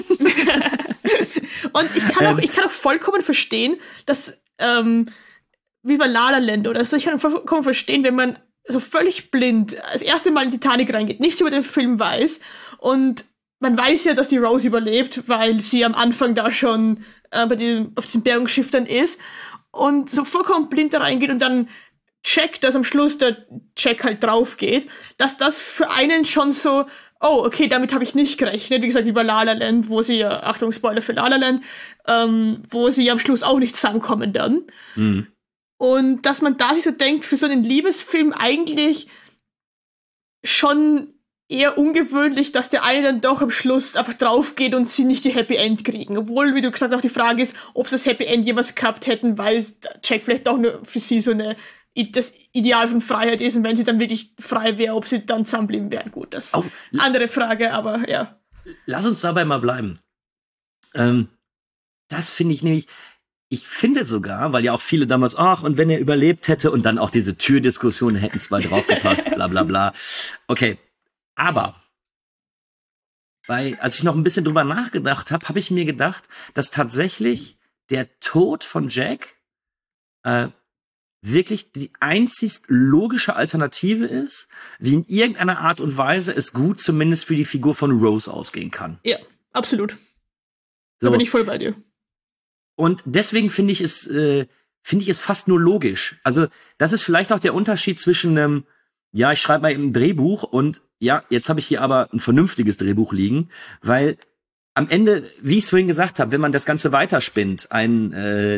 Und ich kann auch, Ähm. ich kann auch vollkommen verstehen, dass, ähm, wie bei La La Land oder so, ich kann vollkommen verstehen, wenn man so völlig blind das erste Mal in Titanic reingeht, nichts über den Film weiß und man weiß ja, dass die Rose überlebt, weil sie am Anfang da schon äh, bei dem, auf diesem Bergungsschiff dann ist und so vollkommen blind da reingeht und dann checkt, dass am Schluss der Check halt drauf geht, dass das für einen schon so, oh, okay, damit habe ich nicht gerechnet. Wie gesagt, wie bei La La Land, wo sie ja, Achtung, Spoiler für La La Land, ähm, wo sie am Schluss auch nicht zusammenkommen dann. Mhm. Und dass man da sich so denkt, für so einen Liebesfilm eigentlich schon eher ungewöhnlich, dass der eine dann doch am Schluss einfach drauf geht und sie nicht die Happy End kriegen. Obwohl, wie du gesagt hast, auch die Frage ist, ob sie das Happy End jemals gehabt hätten, weil Jack vielleicht doch nur für sie so eine das Ideal von Freiheit ist und wenn sie dann wirklich frei wäre, ob sie dann zusammenbleiben wären. Gut, das ist Oh, eine andere Frage, aber ja. lass uns dabei mal bleiben. Ähm, das finde ich nämlich, ich finde sogar, weil ja auch viele damals, ach, und wenn er überlebt hätte und dann auch diese Türdiskussion, hätten zwei draufgepasst, bla bla bla. Okay, aber bei, als ich noch ein bisschen drüber nachgedacht habe, habe ich mir gedacht, dass tatsächlich der Tod von Jack äh, wirklich die einzig logische Alternative ist, wie in irgendeiner Art und Weise es gut zumindest für die Figur von Rose ausgehen kann. Ja, absolut. So. Da bin ich voll bei dir. Und deswegen finde ich es, äh, finde ich es fast nur logisch. Also das ist vielleicht auch der Unterschied zwischen einem, ja, ich schreibe mal eben ein Drehbuch und ja, jetzt habe ich hier aber ein vernünftiges Drehbuch liegen, weil am Ende, wie ich es vorhin gesagt habe, wenn man das Ganze weiterspinnt, ein äh,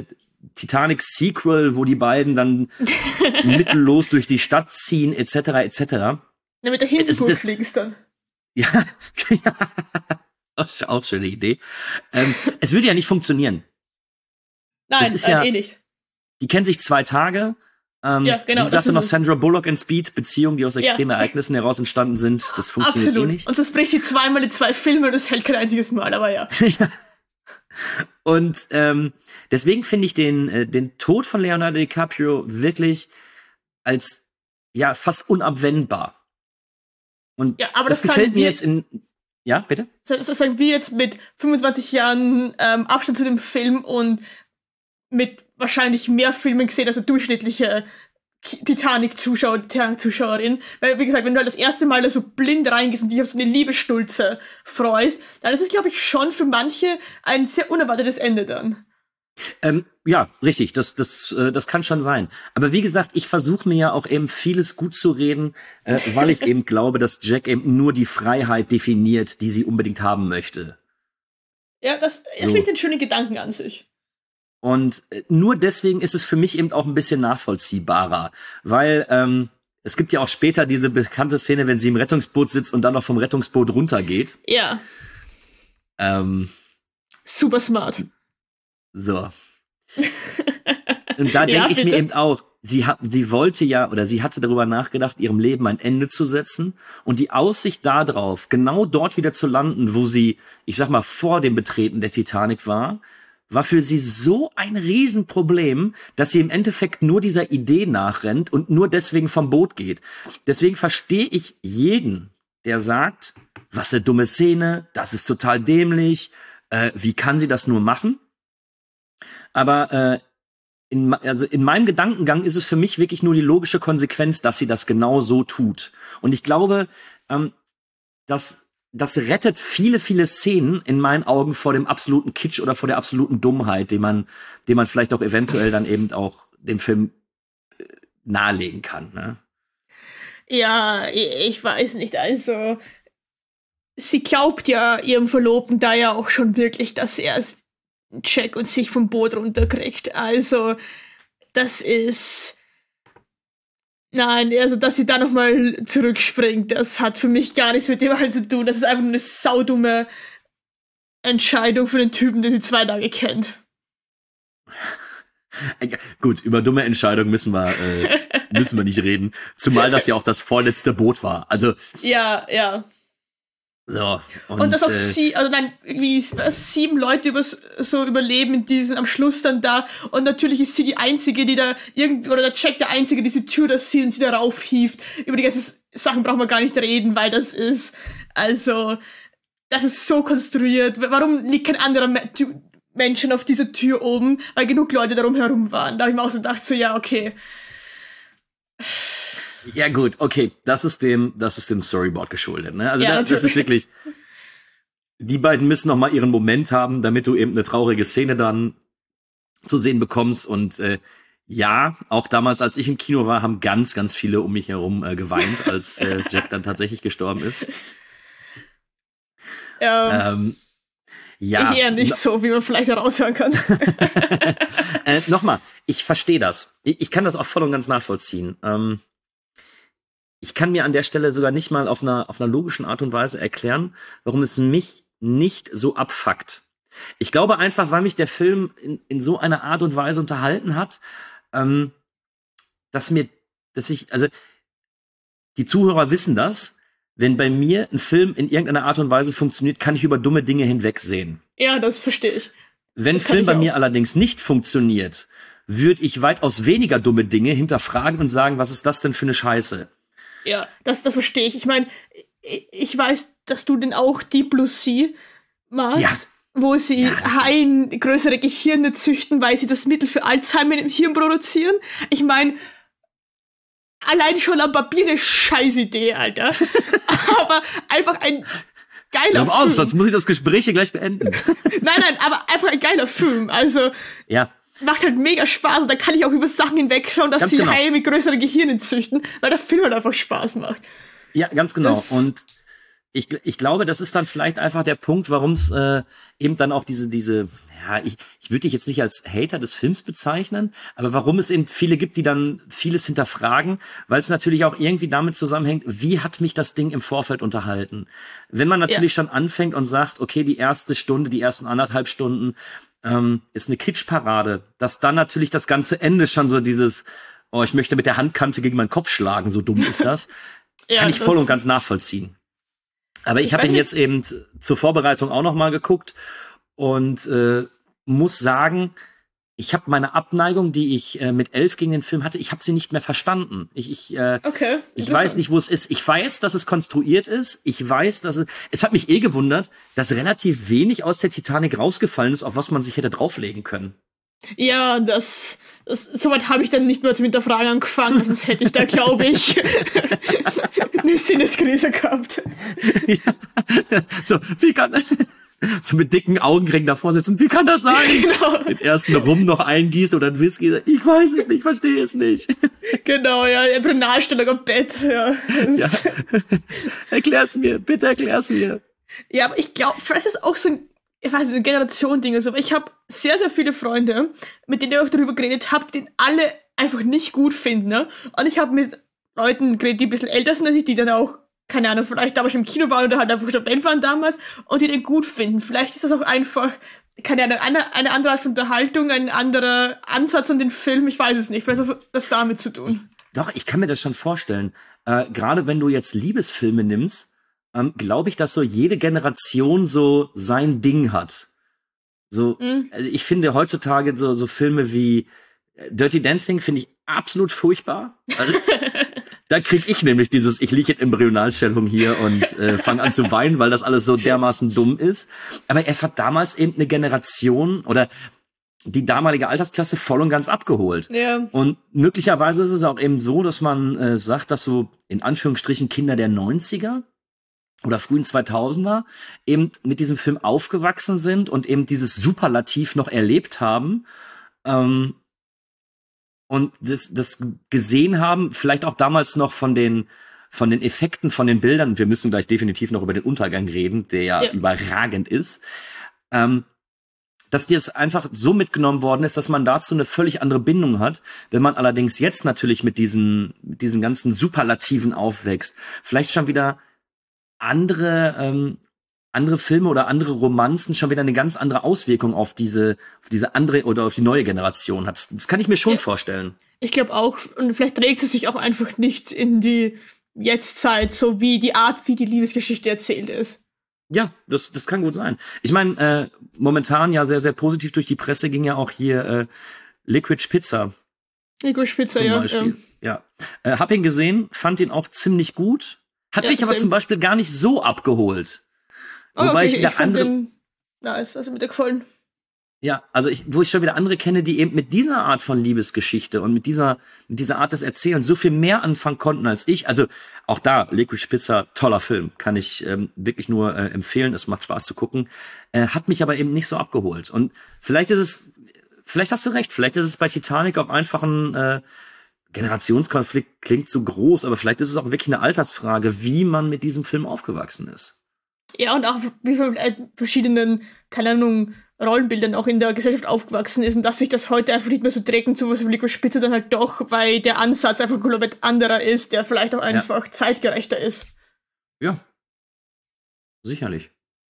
Titanic-Sequel, wo die beiden dann mittellos durch die Stadt ziehen, et cetera, et cetera. Ja, mit der Hindenburg fliegst dann. Ja, ja. Auch schöne Idee. Ähm, es würde ja nicht funktionieren. Nein, ist äh, ja, eh nicht. Die kennen sich zwei Tage. Ähm, ja, genau. Wie sagte noch Sandra Bullock in Speed, Beziehungen, die aus extremen ja. Ereignissen heraus entstanden sind. Das funktioniert Absolut. eh nicht. Und das bricht sie zweimal in zwei Filme und das hält kein einziges Mal, aber ja. ja. Und ähm, deswegen finde ich den, äh, den Tod von Leonardo DiCaprio wirklich als ja fast unabwendbar. Und ja, aber das, das gefällt mir jetzt in... Ja, bitte? Das sagen wir jetzt mit fünfundzwanzig Jahren ähm, Abstand zu dem Film und mit wahrscheinlich mehr Filmen gesehen als eine durchschnittliche Titanic-Zuschauer, Titanic-Zuschauerin. Weil, wie gesagt, wenn du halt das erste Mal da so blind reingehst und dich auf so eine Liebesstulze freust, dann ist es, glaube ich, schon für manche ein sehr unerwartetes Ende dann. Ähm, ja, richtig, das, das, äh, das kann schon sein. Aber wie gesagt, ich versuche mir ja auch eben vieles gut zu reden, äh, weil ich eben glaube, dass Jack eben nur die Freiheit definiert, die sie unbedingt haben möchte. Ja, das, das so. Finde ich den schönen Gedanken an sich. Und äh, nur deswegen ist es für mich eben auch ein bisschen nachvollziehbarer, weil ähm, es gibt ja auch später diese bekannte Szene, wenn sie im Rettungsboot sitzt und dann noch vom Rettungsboot runtergeht. Ja. Ähm, Super smart. So. Und da denke ja, ich mir eben auch, sie hat, sie wollte ja, oder sie hatte darüber nachgedacht, ihrem Leben ein Ende zu setzen. Und die Aussicht darauf, genau dort wieder zu landen, wo sie, ich sag mal, vor dem Betreten der Titanic war, war für sie so ein Riesenproblem, dass sie im Endeffekt nur dieser Idee nachrennt und nur deswegen vom Boot geht. Deswegen verstehe ich jeden, der sagt, was eine dumme Szene, das ist total dämlich, äh, wie kann sie das nur machen? Aber äh, in, also in meinem Gedankengang ist es für mich wirklich nur die logische Konsequenz, dass sie das genau so tut. Und ich glaube, ähm, dass das rettet viele, viele Szenen in meinen Augen vor dem absoluten Kitsch oder vor der absoluten Dummheit, den man, den man vielleicht auch eventuell dann eben auch dem Film äh, nahelegen kann. Ne? Ja, ich weiß nicht. Also sie glaubt ja ihrem Verlobten da ja auch schon wirklich, dass er es Jack und sich vom Boot runterkriegt. Also, das ist... Nein, also, dass sie da nochmal zurückspringt, das hat für mich gar nichts mit dem halt zu tun. Das ist einfach nur eine saudumme Entscheidung für den Typen, den sie zwei Tage kennt. Gut, über dumme Entscheidungen müssen wir, äh, müssen wir nicht reden. Zumal das ja auch das vorletzte Boot war. Also... Ja, ja. So, und, und dass auch äh, sie, also nein, irgendwie sieben Leute übers, so überleben in diesen, am Schluss dann da, und natürlich ist sie die Einzige, die da irgendwie, oder der Jack der Einzige, die diese Tür da sieht und sie da raufhieft. Über die ganzen Sachen brauchen wir gar nicht reden, weil das ist, also, das ist so konstruiert. Warum liegt kein anderer Me- Menschen auf dieser Tür oben? Weil genug Leute darum herum waren. Da habe ich mir auch so gedacht, so, ja, okay. Ja gut, okay, das ist dem, das ist dem Storyboard geschuldet, ne? Also ja, da, das ist wirklich, die beiden müssen noch mal ihren Moment haben, damit du eben eine traurige Szene dann zu sehen bekommst. Und äh, ja, auch damals, als ich im Kino war, haben ganz, ganz viele um mich herum äh, geweint, als äh, Jack dann tatsächlich gestorben ist. Ja. Ähm, ja. Ich eher nicht no- so, wie man vielleicht heraushören kann. äh, Nochmal, ich verstehe das. Ich, ich kann das auch voll und ganz nachvollziehen. Ähm, Ich kann mir an der Stelle sogar nicht mal auf einer, auf einer logischen Art und Weise erklären, warum es mich nicht so abfuckt. Ich glaube einfach, weil mich der Film in, in so einer Art und Weise unterhalten hat, ähm, dass mir, dass ich, also die Zuhörer wissen das, wenn bei mir ein Film in irgendeiner Art und Weise funktioniert, kann ich über dumme Dinge hinwegsehen. Ja, das verstehe ich. Wenn ein Film bei mir allerdings nicht funktioniert, würde ich weitaus weniger dumme Dinge hinterfragen und sagen, was ist das denn für eine Scheiße? Ja, das, das verstehe ich. Ich meine, ich weiß, dass du den auch Deep Blue Sea magst, ja. wo sie ja, Haien größere Gehirne züchten, weil sie das Mittel für Alzheimer im Hirn produzieren. Ich meine, allein schon am Papier eine Scheißidee, Alter. Aber einfach ein geiler Hör Film. auf, sonst muss ich das Gespräch hier gleich beenden. Nein, nein, aber einfach ein geiler Film. Also, ja. Macht halt mega Spaß, und da kann ich auch über Sachen hinwegschauen, dass ganz sie genau. Haie mit größeren Gehirnen züchten, weil der Film halt einfach Spaß macht. Ja, ganz genau. Das und ich, ich glaube, das ist dann vielleicht einfach der Punkt, warum es äh, eben dann auch diese, diese, ja, ich, ich würde dich jetzt nicht als Hater des Films bezeichnen, aber warum es eben viele gibt, die dann vieles hinterfragen, weil es natürlich auch irgendwie damit zusammenhängt, wie hat mich das Ding im Vorfeld unterhalten? Wenn man natürlich ja. schon anfängt und sagt, okay, die erste Stunde, die ersten anderthalb Stunden ähm, ist eine Kitschparade, dass dann natürlich das ganze Ende schon so dieses, oh, ich möchte mit der Handkante gegen meinen Kopf schlagen, so dumm ist das, ja, kann ich voll und ganz nachvollziehen. Aber ich, ich habe ihn jetzt eben zur Vorbereitung auch noch mal geguckt und äh, muss sagen, ich habe meine Abneigung, die ich äh, mit elf gegen den Film hatte, ich habe sie nicht mehr verstanden. Ich, ich, äh, okay, ich weiß nicht, wo es ist. Ich weiß, dass es konstruiert ist. Ich weiß, dass es... Es hat mich eh gewundert, dass relativ wenig aus der Titanic rausgefallen ist, auf was man sich hätte drauflegen können. Ja, das... das soweit habe ich dann nicht mehr zum Hinterfragen angefangen, sonst hätte ich da, glaube ich, eine Sinneskrise gehabt. Ja. So, wie kann... So mit dicken Augenringen davor sitzen. Wie kann das sein? Genau. Den ersten Rum noch eingießt oder ein Whisky. Ich weiß es nicht, verstehe es nicht. Genau, ja, Embryonalstellung am Bett. Ja. Ja. Erklär's mir, bitte erklär's mir. Ja, aber ich glaube, vielleicht ist es auch so ein, ich weiß nicht, ein Generation-Ding. Also, ich habe sehr, sehr viele Freunde, mit denen ich auch darüber geredet habe, die den alle einfach nicht gut finden. Ne? Und ich habe mit Leuten geredet, die ein bisschen älter sind als ich, die dann auch, keine Ahnung, vielleicht damals im Kino waren oder halt einfach Student waren damals und die den gut finden. Vielleicht ist das auch einfach, keine Ahnung, eine, eine andere Art von Unterhaltung, ein anderer Ansatz an den Film, ich weiß es nicht. Vielleicht hat das damit zu tun. Doch, ich kann mir das schon vorstellen. Äh, gerade wenn du jetzt Liebesfilme nimmst, ähm, glaube ich, dass so jede Generation so sein Ding hat. So, mhm. also ich finde heutzutage so, so Filme wie Dirty Dancing finde ich absolut furchtbar. Also, da krieg ich nämlich dieses, ich liege in Embryonalstellung hier und äh, fange an zu weinen, weil das alles so dermaßen dumm ist. Aber es hat damals eben eine Generation oder die damalige Altersklasse voll und ganz abgeholt. Ja. Und möglicherweise ist es auch eben so, dass man äh, sagt, dass so in Anführungsstrichen Kinder der neunziger oder frühen zweitausender eben mit diesem Film aufgewachsen sind und eben dieses Superlativ noch erlebt haben. Ähm, und das, das gesehen haben, vielleicht auch damals noch von den von den Effekten, von den Bildern. Wir müssen gleich definitiv noch über den Untergang reden, der ja, ja. überragend ist. Ähm, dass die jetzt einfach so mitgenommen worden ist, dass man dazu eine völlig andere Bindung hat. Wenn man allerdings jetzt natürlich mit diesen mit diesen ganzen Superlativen aufwächst, vielleicht schon wieder andere ähm, andere Filme oder andere Romanzen schon wieder eine ganz andere Auswirkung auf diese auf diese andere oder auf die neue Generation hat. Das kann ich mir schon ja, vorstellen. Ich glaube auch, und vielleicht trägt es sich auch einfach nicht in die Jetztzeit, so wie die Art, wie die Liebesgeschichte erzählt ist. Ja, das das kann gut sein. Ich meine, äh, momentan ja sehr, sehr positiv durch die Presse ging ja auch hier äh, Licorice Pizza. Licorice Pizza, zum ja. Beispiel. Ja. ja. Äh, hab ihn gesehen, fand ihn auch ziemlich gut. Hat ja, mich aber same. zum Beispiel gar nicht so abgeholt. Oh, Wobei okay, ich wieder ich fand andere. Den nice, also mit der gefallen. Ja, also ich, wo ich schon wieder andere kenne, die eben mit dieser Art von Liebesgeschichte und mit dieser mit dieser Art des Erzählens so viel mehr anfangen konnten als ich. Also auch da, Licorice Pizza, toller Film, kann ich ähm, wirklich nur äh, empfehlen. Es macht Spaß zu gucken. Äh, hat mich aber eben nicht so abgeholt. Und vielleicht ist es, vielleicht hast du recht, vielleicht ist es bei Titanic auch einfach ein äh, Generationskonflikt, klingt zu groß, aber vielleicht ist es auch wirklich eine Altersfrage, wie man mit diesem Film aufgewachsen ist. Ja, und auch wie viel äh, verschiedenen, keine Ahnung, Rollenbildern auch in der Gesellschaft aufgewachsen ist und dass sich das heute einfach nicht mehr so trägt und sowas wie Licorice Pizza dann halt doch, weil der Ansatz einfach komplett anderer ist, der vielleicht auch einfach ja. zeitgerechter ist. Ja, sicherlich.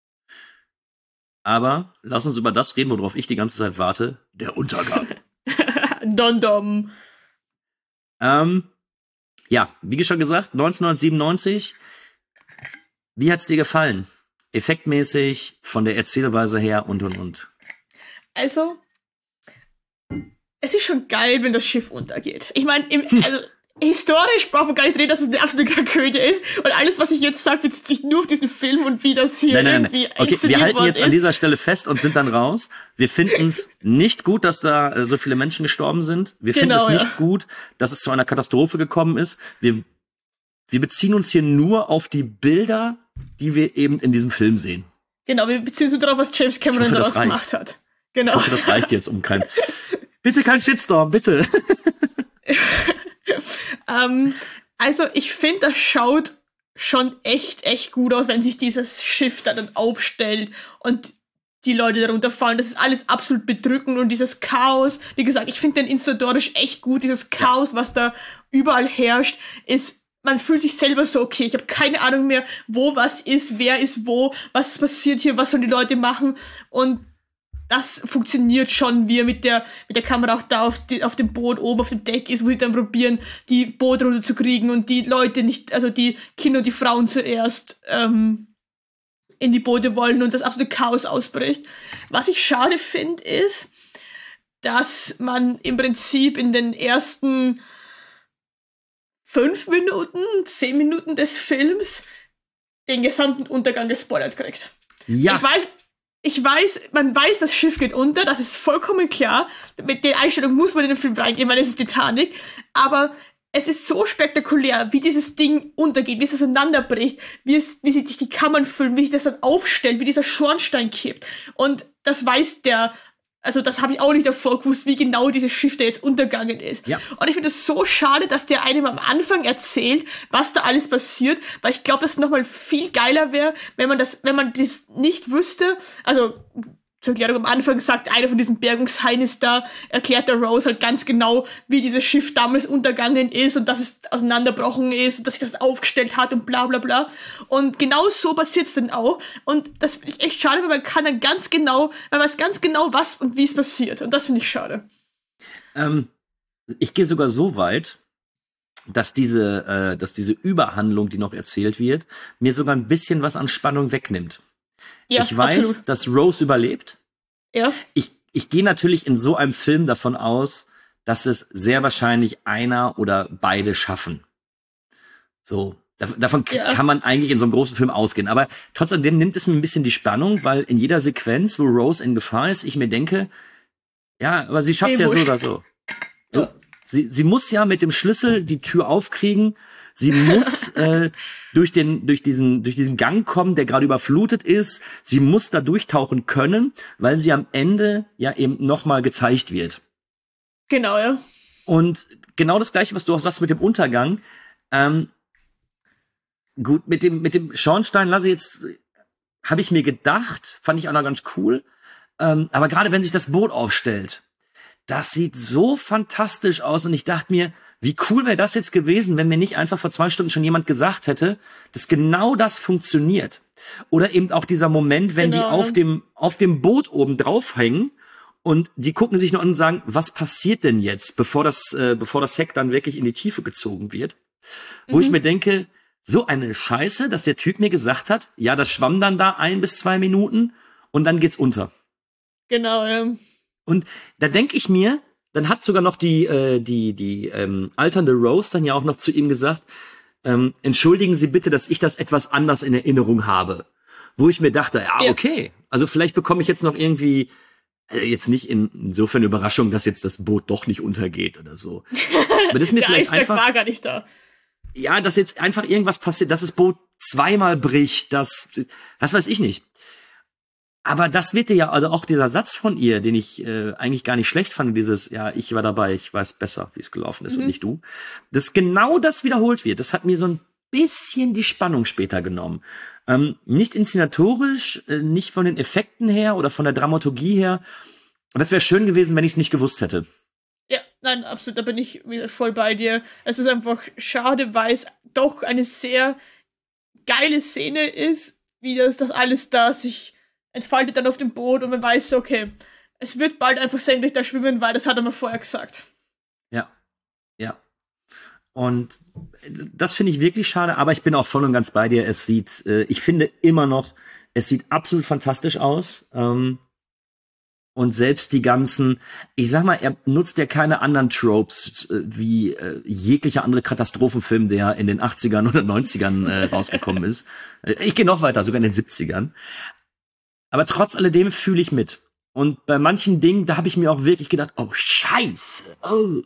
Aber lass uns über das reden, worauf ich die ganze Zeit warte. Der Untergang. Dondom. Ähm, ja, wie schon gesagt, neunzehnhundertsiebenundneunzig. Wie hat's dir gefallen? Effektmäßig, von der Erzählweise her und und und. Also, es ist schon geil, wenn das Schiff untergeht. Ich meine, also, historisch braucht man gar nicht reden, dass es eine absolute Tragödie ist. Und alles, was ich jetzt sage, bezieht sich nur auf diesen Film und wie das hier nein, nein, irgendwie nein. Okay, wir halten jetzt ist. an dieser Stelle fest und sind dann raus. Wir finden es nicht gut, dass da äh, so viele Menschen gestorben sind. Wir genau, finden es ja. nicht gut, dass es zu einer Katastrophe gekommen ist. Wir, wir beziehen uns hier nur auf die Bilder, die wir eben in diesem Film sehen. Genau, wir beziehen uns darauf, was James Cameron hoffe, daraus das gemacht hat. Genau. Ich hoffe, das reicht jetzt um kein... Bitte kein Shitstorm, bitte. ähm, also ich finde, das schaut schon echt, echt gut aus, wenn sich dieses Schiff da dann aufstellt und die Leute darunter fallen. Das ist alles absolut bedrückend und dieses Chaos, wie gesagt, ich finde den Instadorisch echt gut. Dieses Chaos, was da überall herrscht, ist, man fühlt sich selber so, okay, ich habe keine Ahnung mehr, wo was ist, wer ist wo, was passiert hier, was sollen die Leute machen, und das funktioniert schon, wie er mit der, mit der Kamera auch da auf, die, auf dem Boot oben auf dem Deck ist, wo sie dann probieren, die Boote runterzukriegen und die Leute nicht, also die Kinder und die Frauen zuerst ähm, in die Boote wollen und das absolute Chaos ausbricht. Was ich schade finde, ist, dass man im Prinzip in den ersten fünf Minuten, zehn Minuten des Films den gesamten Untergang gespoilert kriegt. Ja. Ich weiß, ich weiß, man weiß, das Schiff geht unter, das ist vollkommen klar. Mit der Einstellung muss man in den Film reingehen, weil es ist Titanic. Aber es ist so spektakulär, wie dieses Ding untergeht, wie es auseinanderbricht, wie, es, wie sich die Kammern füllen, wie sich das dann aufstellt, wie dieser Schornstein kippt. Und das weiß der, also das habe ich auch nicht davor gewusst, wie genau dieses Schiff da jetzt untergegangen ist. Ja. Und ich finde es so schade, dass der einem am Anfang erzählt, was da alles passiert, weil ich glaube, dass es nochmal viel geiler wäre, wenn man das, wenn man das nicht wüsste. Also zur Erklärung, am Anfang sagt einer von diesen Bergungsheinis da, erklärt der Rose halt ganz genau, wie dieses Schiff damals untergangen ist und dass es auseinanderbrochen ist und dass sich das aufgestellt hat und bla bla bla. Und genau so passiert es dann auch. Und das finde ich echt schade, weil man kann dann ganz genau, man weiß ganz genau, was und wie es passiert. Und das finde ich schade. Ähm, ich gehe sogar so weit, dass diese, äh, dass diese Überhandlung, die noch erzählt wird, mir sogar ein bisschen was an Spannung wegnimmt. Ja, ich weiß, absolut. dass Rose überlebt. Ja. Ich, ich gehe natürlich in so einem Film davon aus, dass es sehr wahrscheinlich einer oder beide schaffen. So, da, davon k- Ja. kann man eigentlich in so einem großen Film ausgehen. Aber trotzdem nimmt es mir ein bisschen die Spannung, weil in jeder Sequenz, wo Rose in Gefahr ist, ich mir denke, ja, aber sie schafft es Nee, ja so wurscht. oder so. so Ja. sie, sie muss ja mit dem Schlüssel die Tür aufkriegen. Sie muss äh, durch den durch diesen durch diesen Gang kommen, der gerade überflutet ist. Sie muss da durchtauchen können, weil sie am Ende ja eben nochmal gezeigt wird. Genau, ja. Und genau das Gleiche, was du auch sagst mit dem Untergang. Ähm, gut, mit dem mit dem Schornstein lasse ich jetzt, habe ich mir gedacht, fand ich auch noch ganz cool. Ähm, aber gerade wenn sich das Boot aufstellt, das sieht so fantastisch aus und ich dachte mir, wie cool wäre das jetzt gewesen, wenn mir nicht einfach vor zwei Stunden schon jemand gesagt hätte, dass genau das funktioniert. Oder eben auch dieser Moment, wenn Genau. die auf dem, auf dem Boot oben draufhängen und die gucken sich nur an und sagen, was passiert denn jetzt, bevor das, äh, bevor das Heck dann wirklich in die Tiefe gezogen wird. Wo Mhm. ich mir denke, so eine Scheiße, dass der Typ mir gesagt hat, ja, das schwamm dann da ein bis zwei Minuten und dann geht's unter. Genau, ja. Und da denke ich mir, dann hat sogar noch die äh, die die ähm, alternde Rose dann ja auch noch zu ihm gesagt, ähm, entschuldigen Sie bitte, dass ich das etwas anders in Erinnerung habe. Wo ich mir dachte, ja, Ja. okay, also vielleicht bekomme ich jetzt noch irgendwie, äh, jetzt nicht in, insofern eine Überraschung, dass jetzt das Boot doch nicht untergeht oder so. Aber das ist mir Der vielleicht Eisberg einfach, war gar nicht da. ja, dass jetzt einfach irgendwas passiert, dass das Boot zweimal bricht, das, was weiß ich nicht. Aber das wird dir ja, also auch dieser Satz von ihr, den ich äh, eigentlich gar nicht schlecht fand, dieses, ja, ich war dabei, ich weiß besser, wie es gelaufen ist Mhm. und nicht du, dass genau das wiederholt wird. Das hat mir so ein bisschen die Spannung später genommen. Ähm, nicht inszenatorisch, äh, nicht von den Effekten her oder von der Dramaturgie her. Aber es wäre schön gewesen, wenn ich es nicht gewusst hätte. Ja, nein, absolut, da bin ich wieder voll bei dir. Es ist einfach schade, weil es doch eine sehr geile Szene ist, wie das, das alles da sich entfaltet dann auf dem Boot und man weiß, okay, es wird bald einfach senkrecht da schwimmen, weil das hat er mir vorher gesagt. Ja, ja. Und das finde ich wirklich schade, aber ich bin auch voll und ganz bei dir. Es sieht, äh, ich finde immer noch, es sieht absolut fantastisch aus. Ähm, und selbst die ganzen, ich sag mal, er nutzt ja keine anderen Tropes, äh, wie äh, jeglicher andere Katastrophenfilm, der in den achtzigern oder neunzigern äh, rausgekommen ist. Äh, ich gehe noch weiter, sogar in den siebzigern. Aber trotz alledem fühle ich mit. Und bei manchen Dingen, da habe ich mir auch wirklich gedacht, oh Scheiße, oh.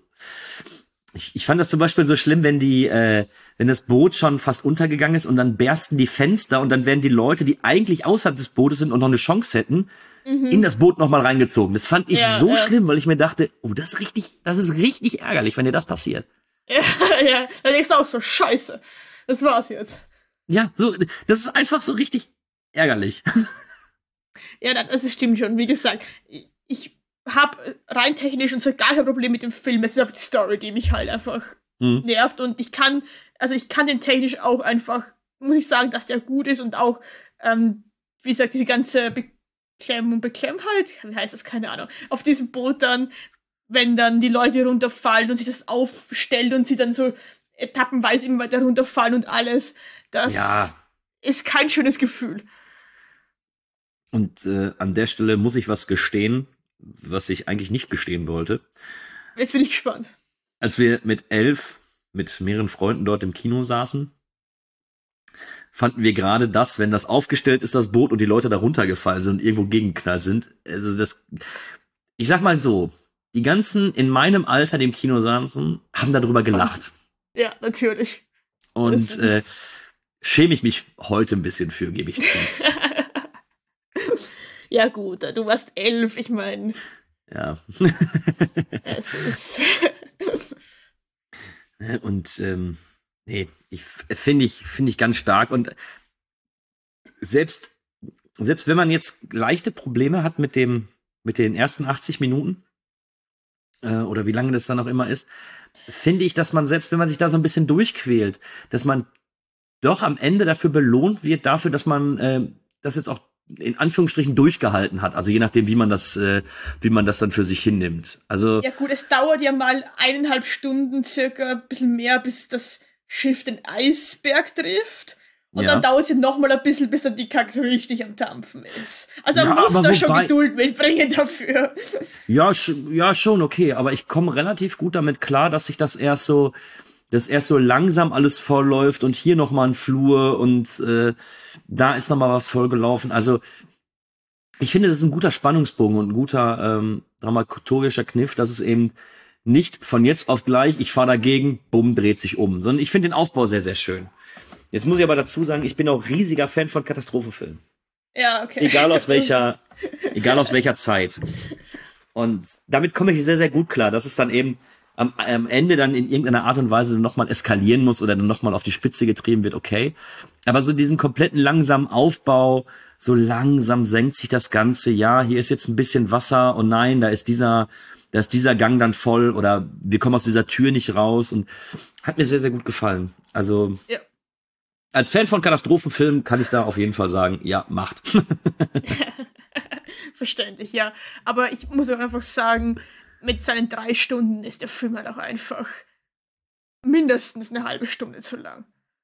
Ich, ich fand das zum Beispiel so schlimm, wenn die, äh, wenn das Boot schon fast untergegangen ist und dann bersten die Fenster und dann werden die Leute, die eigentlich außerhalb des Bootes sind und noch eine Chance hätten, Mhm. in das Boot nochmal reingezogen. Das fand ich Ja, so ja. schlimm, weil ich mir dachte, oh, das ist richtig, das ist richtig ärgerlich, wenn dir das passiert. Ja, ja, dann denkst du auch so, scheiße, das war's jetzt. Ja, so, das ist einfach so richtig ärgerlich. Ja, das stimmt schon. Wie gesagt, ich habe rein technisch und so gar kein Problem mit dem Film. Es ist einfach die Story, die mich halt einfach hm. nervt. Und ich kann, also ich kann den technisch auch einfach, muss ich sagen, dass der gut ist und auch, ähm, wie gesagt, diese ganze Beklemmung, Beklemmheit, wie heißt das, keine Ahnung, auf diesem Boot dann, wenn dann die Leute runterfallen und sich das aufstellt und sie dann so etappenweise immer weiter runterfallen und alles, das ja. ist kein schönes Gefühl. Und äh, an der Stelle muss ich was gestehen, was ich eigentlich nicht gestehen wollte. Jetzt bin ich gespannt. Als wir mit elf, mit mehreren Freunden dort im Kino saßen, fanden wir gerade das, wenn das aufgestellt ist, das Boot, und die Leute da runtergefallen sind und irgendwo gegengeknallt sind. Also das, ich sag mal so, die ganzen in meinem Alter, die im Kino saßen, haben darüber gelacht. Ja, natürlich. Und äh, schäme ich mich heute ein bisschen für, gebe ich zu. Ja gut, du warst elf, ich meine. Ja. Es ist... Und ähm, nee, ich finde ich finde ich ganz stark. Und selbst selbst wenn man jetzt leichte Probleme hat mit dem mit den ersten achtzig Minuten äh, oder wie lange das dann auch immer ist, finde ich, dass man selbst wenn man sich da so ein bisschen durchquält, dass man doch am Ende dafür belohnt wird, dafür, dass man äh, das jetzt auch in Anführungsstrichen durchgehalten hat. Also je nachdem, wie man das, äh, wie man das dann für sich hinnimmt. Also ja gut, es dauert ja mal eineinhalb Stunden circa, ein bisschen mehr, bis das Schiff den Eisberg trifft. Und ja. dann dauert es ja noch mal ein bisschen, bis dann die Kacke so richtig am Dampfen ist. Also man ja, muss da wobei, schon Geduld mitbringen dafür. Ja, sch- ja, schon, okay. Aber ich komme relativ gut damit klar, dass sich das erst so dass erst so langsam alles vollläuft und hier noch mal ein Flur und äh, da ist noch mal was vollgelaufen. Also ich finde, das ist ein guter Spannungsbogen und ein guter ähm, dramaturgischer Kniff, dass es eben nicht von jetzt auf gleich, ich fahre dagegen, bumm, dreht sich um, sondern ich finde den Aufbau sehr, sehr schön. Jetzt muss ich aber dazu sagen, ich bin auch riesiger Fan von Katastrophenfilmen. Ja, okay. Egal aus welcher, egal aus welcher Zeit. Und damit komme ich sehr, sehr gut klar, dass es dann eben am, am Ende dann in irgendeiner Art und Weise nochmal eskalieren muss oder dann nochmal auf die Spitze getrieben wird, okay. Aber so diesen kompletten langsamen Aufbau, so langsam senkt sich das Ganze, ja, hier ist jetzt ein bisschen Wasser und nein, da ist dieser, da ist dieser Gang dann voll oder wir kommen aus dieser Tür nicht raus und hat mir sehr, sehr gut gefallen. Also, ja. Als Fan von Katastrophenfilmen kann ich da auf jeden Fall sagen, ja, macht. Verständlich, ja. Aber ich muss auch einfach sagen, mit seinen drei Stunden ist der Film halt auch einfach mindestens eine halbe Stunde zu lang.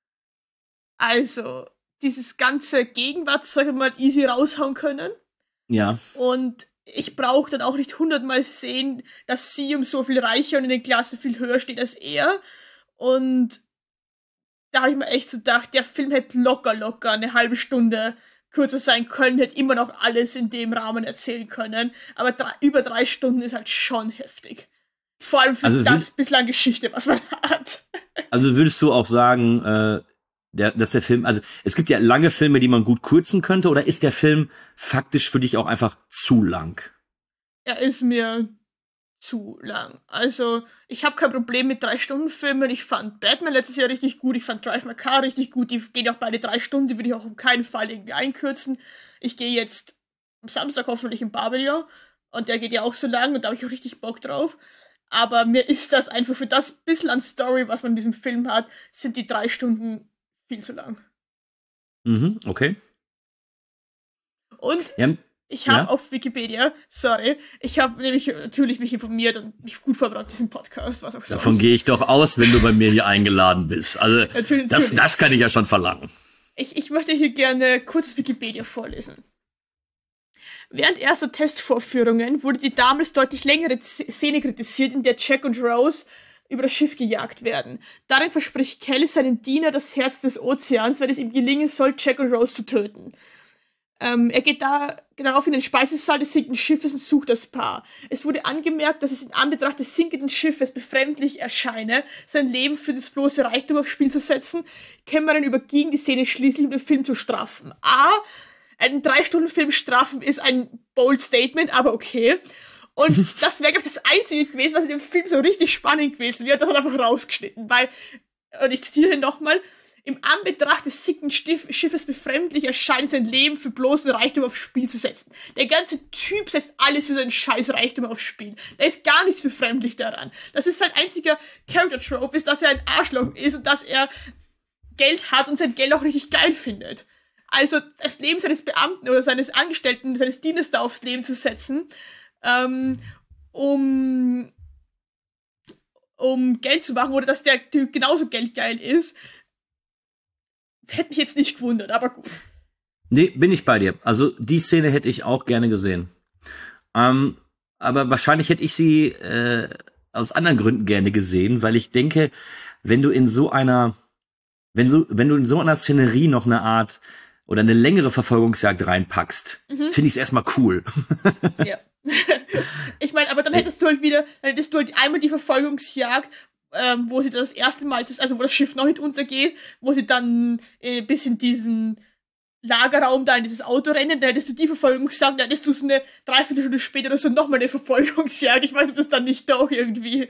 Also, dieses ganze Gegenwart soll ich mal easy raushauen können. Ja. Und ich brauche dann auch nicht hundertmal sehen, dass sie um so viel reicher und in den Klassen viel höher steht als er. Und da habe ich mir echt so gedacht, der Film hätte locker, locker eine halbe Stunde kürzer sein können, hätte immer noch alles in dem Rahmen erzählen können. Aber drei, über drei Stunden ist halt schon heftig. Vor allem für also das bislang Geschichte, was man hat. Also würdest du auch sagen, äh, der, dass der Film, also es gibt ja lange Filme, die man gut kürzen könnte, oder ist der Film faktisch für dich auch einfach zu lang? Er ist mir zu lang. Also, ich habe kein Problem mit Drei-Stunden-Filmen. Ich fand Batman letztes Jahr richtig gut. Ich fand Drive My Car richtig gut. Die gehen auch beide drei Stunden. Die würde ich auch auf keinen Fall irgendwie einkürzen. Ich gehe jetzt am Samstag hoffentlich in Babylon. Und der geht ja auch so lang. Und da habe ich auch richtig Bock drauf. Aber mir ist das einfach für das bisschen an Story, was man in diesem Film hat, sind die drei Stunden viel zu lang. Mhm, okay. Und ja. Ich habe ja? auf Wikipedia, sorry, ich habe nämlich natürlich mich informiert und mich gut vorbereitet, diesen Podcast, was auch sonst. Davon gehe ich doch aus, wenn du bei mir hier eingeladen bist. Also natürlich, das, natürlich. das kann ich ja schon verlangen. Ich, ich möchte hier gerne kurzes Wikipedia vorlesen. Während erster Testvorführungen wurde die damals deutlich längere Szene kritisiert, in der Jack und Rose über das Schiff gejagt werden. Darin verspricht Kelly seinem Diener das Herz des Ozeans, wenn es ihm gelingen soll, Jack und Rose zu töten. Ähm, er geht, da, geht darauf in den Speisesaal des sinkenden Schiffes und sucht das Paar. Es wurde angemerkt, dass es in Anbetracht des sinkenden Schiffes befremdlich erscheine, sein Leben für das bloße Reichtum aufs Spiel zu setzen. Cameron überging die Szene schließlich, um den Film zu straffen. A, einen Drei-Stunden-Film strafen ist ein bold Statement, aber okay. Und das wäre, glaube ich, das Einzige gewesen, was in dem Film so richtig spannend gewesen wäre. Das hat einfach rausgeschnitten, weil, und ich zitiere nochmal, im Anbetracht des sicken Stiff- Schiffes befremdlich erscheint, sein Leben für bloßen Reichtum aufs Spiel zu setzen. Der ganze Typ setzt alles für seinen scheiß Reichtum aufs Spiel. Da ist gar nichts befremdlich daran. Das ist sein einziger Character-Trope, ist, dass er ein Arschloch ist und dass er Geld hat und sein Geld auch richtig geil findet. Also das Leben seines Beamten oder seines Angestellten, seines Dieners da aufs Leben zu setzen, ähm, um, um Geld zu machen oder dass der Typ genauso geldgeil ist, hätte mich jetzt nicht gewundert, aber gut. Nee, bin ich bei dir. Also die Szene hätte ich auch gerne gesehen. Ähm, aber wahrscheinlich hätte ich sie äh, aus anderen Gründen gerne gesehen, weil ich denke, wenn du in so einer, wenn so, wenn du in so einer Szenerie noch eine Art oder eine längere Verfolgungsjagd reinpackst, mhm. finde ich es erstmal cool. Ja. Ich meine, aber dann hättest du halt wieder, dann hättest du halt einmal die Verfolgungsjagd, ähm, wo sie das erste Mal, also wo das Schiff noch nicht untergeht, wo sie dann äh, bis in diesen Lagerraum da in dieses Auto rennen, dann hättest du die Verfolgungsjagd, dann hättest du so eine Dreiviertelstunde später oder so nochmal eine Verfolgungsjagd. Ich weiß nicht, ob das dann nicht doch irgendwie.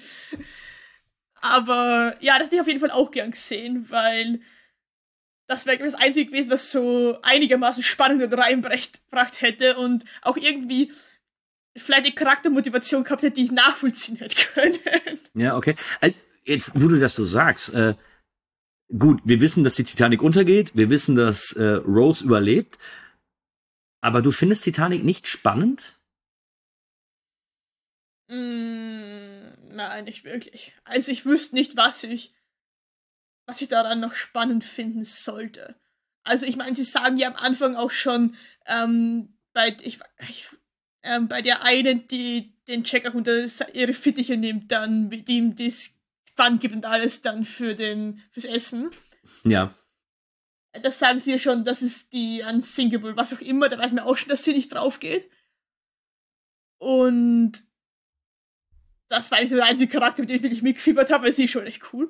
Aber ja, das hätte ich auf jeden Fall auch gern gesehen, weil das wäre das Einzige gewesen, was so einigermaßen Spannung dort reingebracht hätte und auch irgendwie vielleicht eine Charaktermotivation gehabt hätte, die ich nachvollziehen hätte können. Ja, okay. Also, jetzt, wo du das so sagst, äh, gut, wir wissen, dass die Titanic untergeht, wir wissen, dass äh, Rose überlebt, aber du findest Titanic nicht spannend? Mm, nein, nicht wirklich. Also ich wüsste nicht, was ich was ich daran noch spannend finden sollte. Also ich meine, sie sagen ja am Anfang auch schon, ähm, bei, ich, ich, ähm, bei der einen, die den Jack auch unter ihre Fittiche nimmt, dann, die ihm das Pfand gibt und alles dann für den, fürs Essen. Ja. Das sagen sie ja schon, das ist die Unsinkable, was auch immer, da weiß man auch schon, dass sie nicht drauf geht. Und das war eigentlich so der einzige Charakter, mit dem ich wirklich mitgefiebert habe, weil sie ist schon echt cool.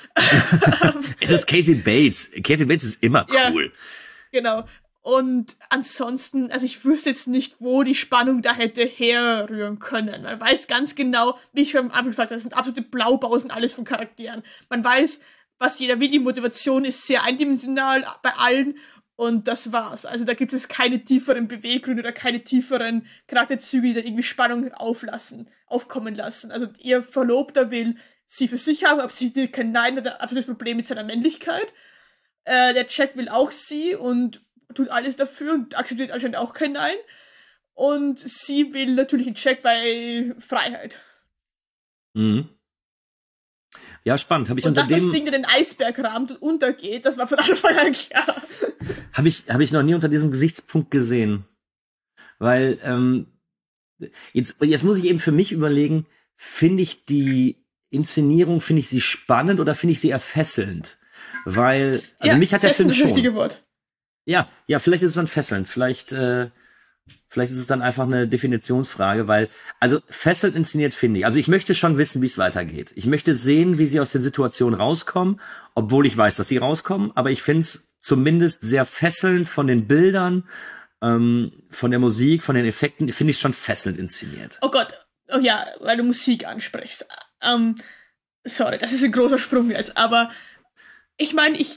Es ist Kathy Bates. Kathy Bates ist immer cool. Ja, genau. Und ansonsten, also ich wüsste jetzt nicht, wo die Spannung da hätte herrühren können. Man weiß ganz genau, wie ich am Anfang gesagt habe, das sind absolute Blaupausen, alles von Charakteren. Man weiß, was jeder will, die Motivation ist sehr eindimensional bei allen und das war's. Also da gibt es keine tieferen Beweggründe oder keine tieferen Charakterzüge, die da irgendwie Spannung auflassen, aufkommen lassen. Also ihr Verlobter will sie für sich haben, aber sie will kein Nein, hat ein absolutes Problem mit seiner Männlichkeit. Äh, der Jack will auch sie und tut alles dafür und akzeptiert anscheinend auch kein Nein. Und sie will natürlich einen Jack bei Freiheit. Mhm. Ja, spannend. Hab ich und unter dass dem das Ding, der den Eisberg rahmt und untergeht, das war von Anfang an klar. Habe ich, hab ich noch nie unter diesem Gesichtspunkt gesehen. Weil, ähm, jetzt, jetzt muss ich eben für mich überlegen, finde ich die Inszenierung, finde ich sie spannend oder finde ich sie erfesselnd? Weil, also ja, mich hat der Film das schon. Das richtige Wort. Ja, ja, vielleicht ist es dann fesselnd. Vielleicht, äh, vielleicht ist es dann einfach eine Definitionsfrage, weil, also fesselnd inszeniert finde ich. Also ich möchte schon wissen, wie es weitergeht. Ich möchte sehen, wie sie aus den Situationen rauskommen, obwohl ich weiß, dass sie rauskommen, aber ich finde es zumindest sehr fesselnd von den Bildern, ähm, von der Musik, von den Effekten, finde ich es schon fesselnd inszeniert. Oh Gott, oh ja, weil du Musik ansprichst. Ähm, sorry, das ist ein großer Sprung jetzt, aber ich meine, ich,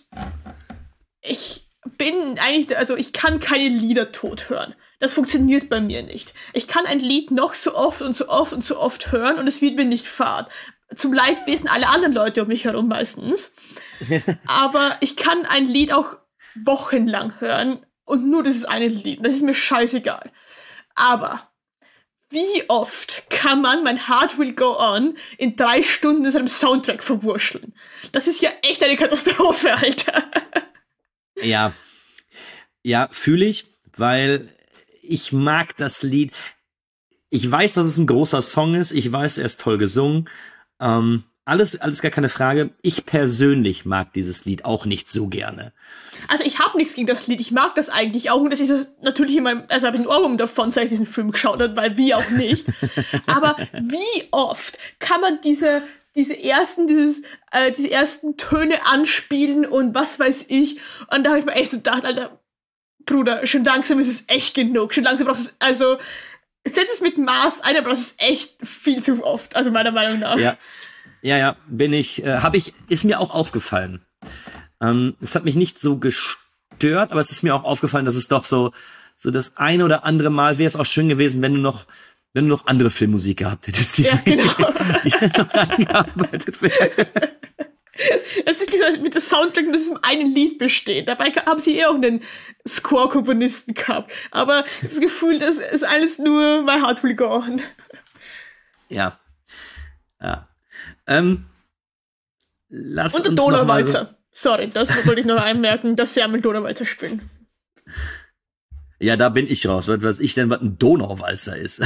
ich bin eigentlich, also ich kann keine Lieder tot hören. Das funktioniert bei mir nicht. Ich kann ein Lied noch so oft und so oft und so oft hören und es wird mir nicht fad. Zum Leidwesen aller anderen Leute um mich herum meistens. Aber ich kann ein Lied auch wochenlang hören und nur dieses eine Lied. Das ist mir scheißegal. Aber wie oft kann man mein Heart Will Go On in drei Stunden in seinem Soundtrack verwurscheln? Das ist ja echt eine Katastrophe, Alter. Ja, ja, fühle ich, weil ich mag das Lied. Ich weiß, dass es ein großer Song ist. Ich weiß, er ist toll gesungen. Ähm, alles, alles gar keine Frage. Ich persönlich mag dieses Lied auch nicht so gerne. Also ich habe nichts gegen das Lied. Ich mag das eigentlich auch. Und das ist natürlich in meinem, also habe ich ein Ohrwurm davon, seit ich diesen Film geschaut habe, weil wie auch nicht. Aber wie oft kann man diese diese ersten, dieses, äh, diese ersten Töne anspielen und was weiß ich. Und da habe ich mir echt so gedacht, Alter, Bruder, schon langsam ist es echt genug. Schon langsam brauchst du es, also, setz es mit Maß ein, aber das ist echt viel zu oft, also meiner Meinung nach. Ja, ja, ja bin ich, äh, habe ich, ist mir auch aufgefallen. Ähm, es hat mich nicht so gestört, aber es ist mir auch aufgefallen, dass es doch so, so das eine oder andere Mal wäre es auch schön gewesen, wenn du noch, wenn du noch andere Filmmusik gehabt hättest, die, Ja, genau. die noch eingearbeitet wäre. Es ist nicht so, als mit der Soundtrack nur diesem einen Lied besteht. Dabei haben sie eh auch einen Score-Komponisten gehabt. Aber das Gefühl, das ist alles nur My Heart Will Go On. Ja. Ja. Ähm, lass Und der uns noch mal Donauwalzer. so- Sorry, das wollte ich noch einmerken, dass sie einmal Donauwalzer spielen. Ja, da bin ich raus. Was weiß ich denn, was ein Donauwalzer ist?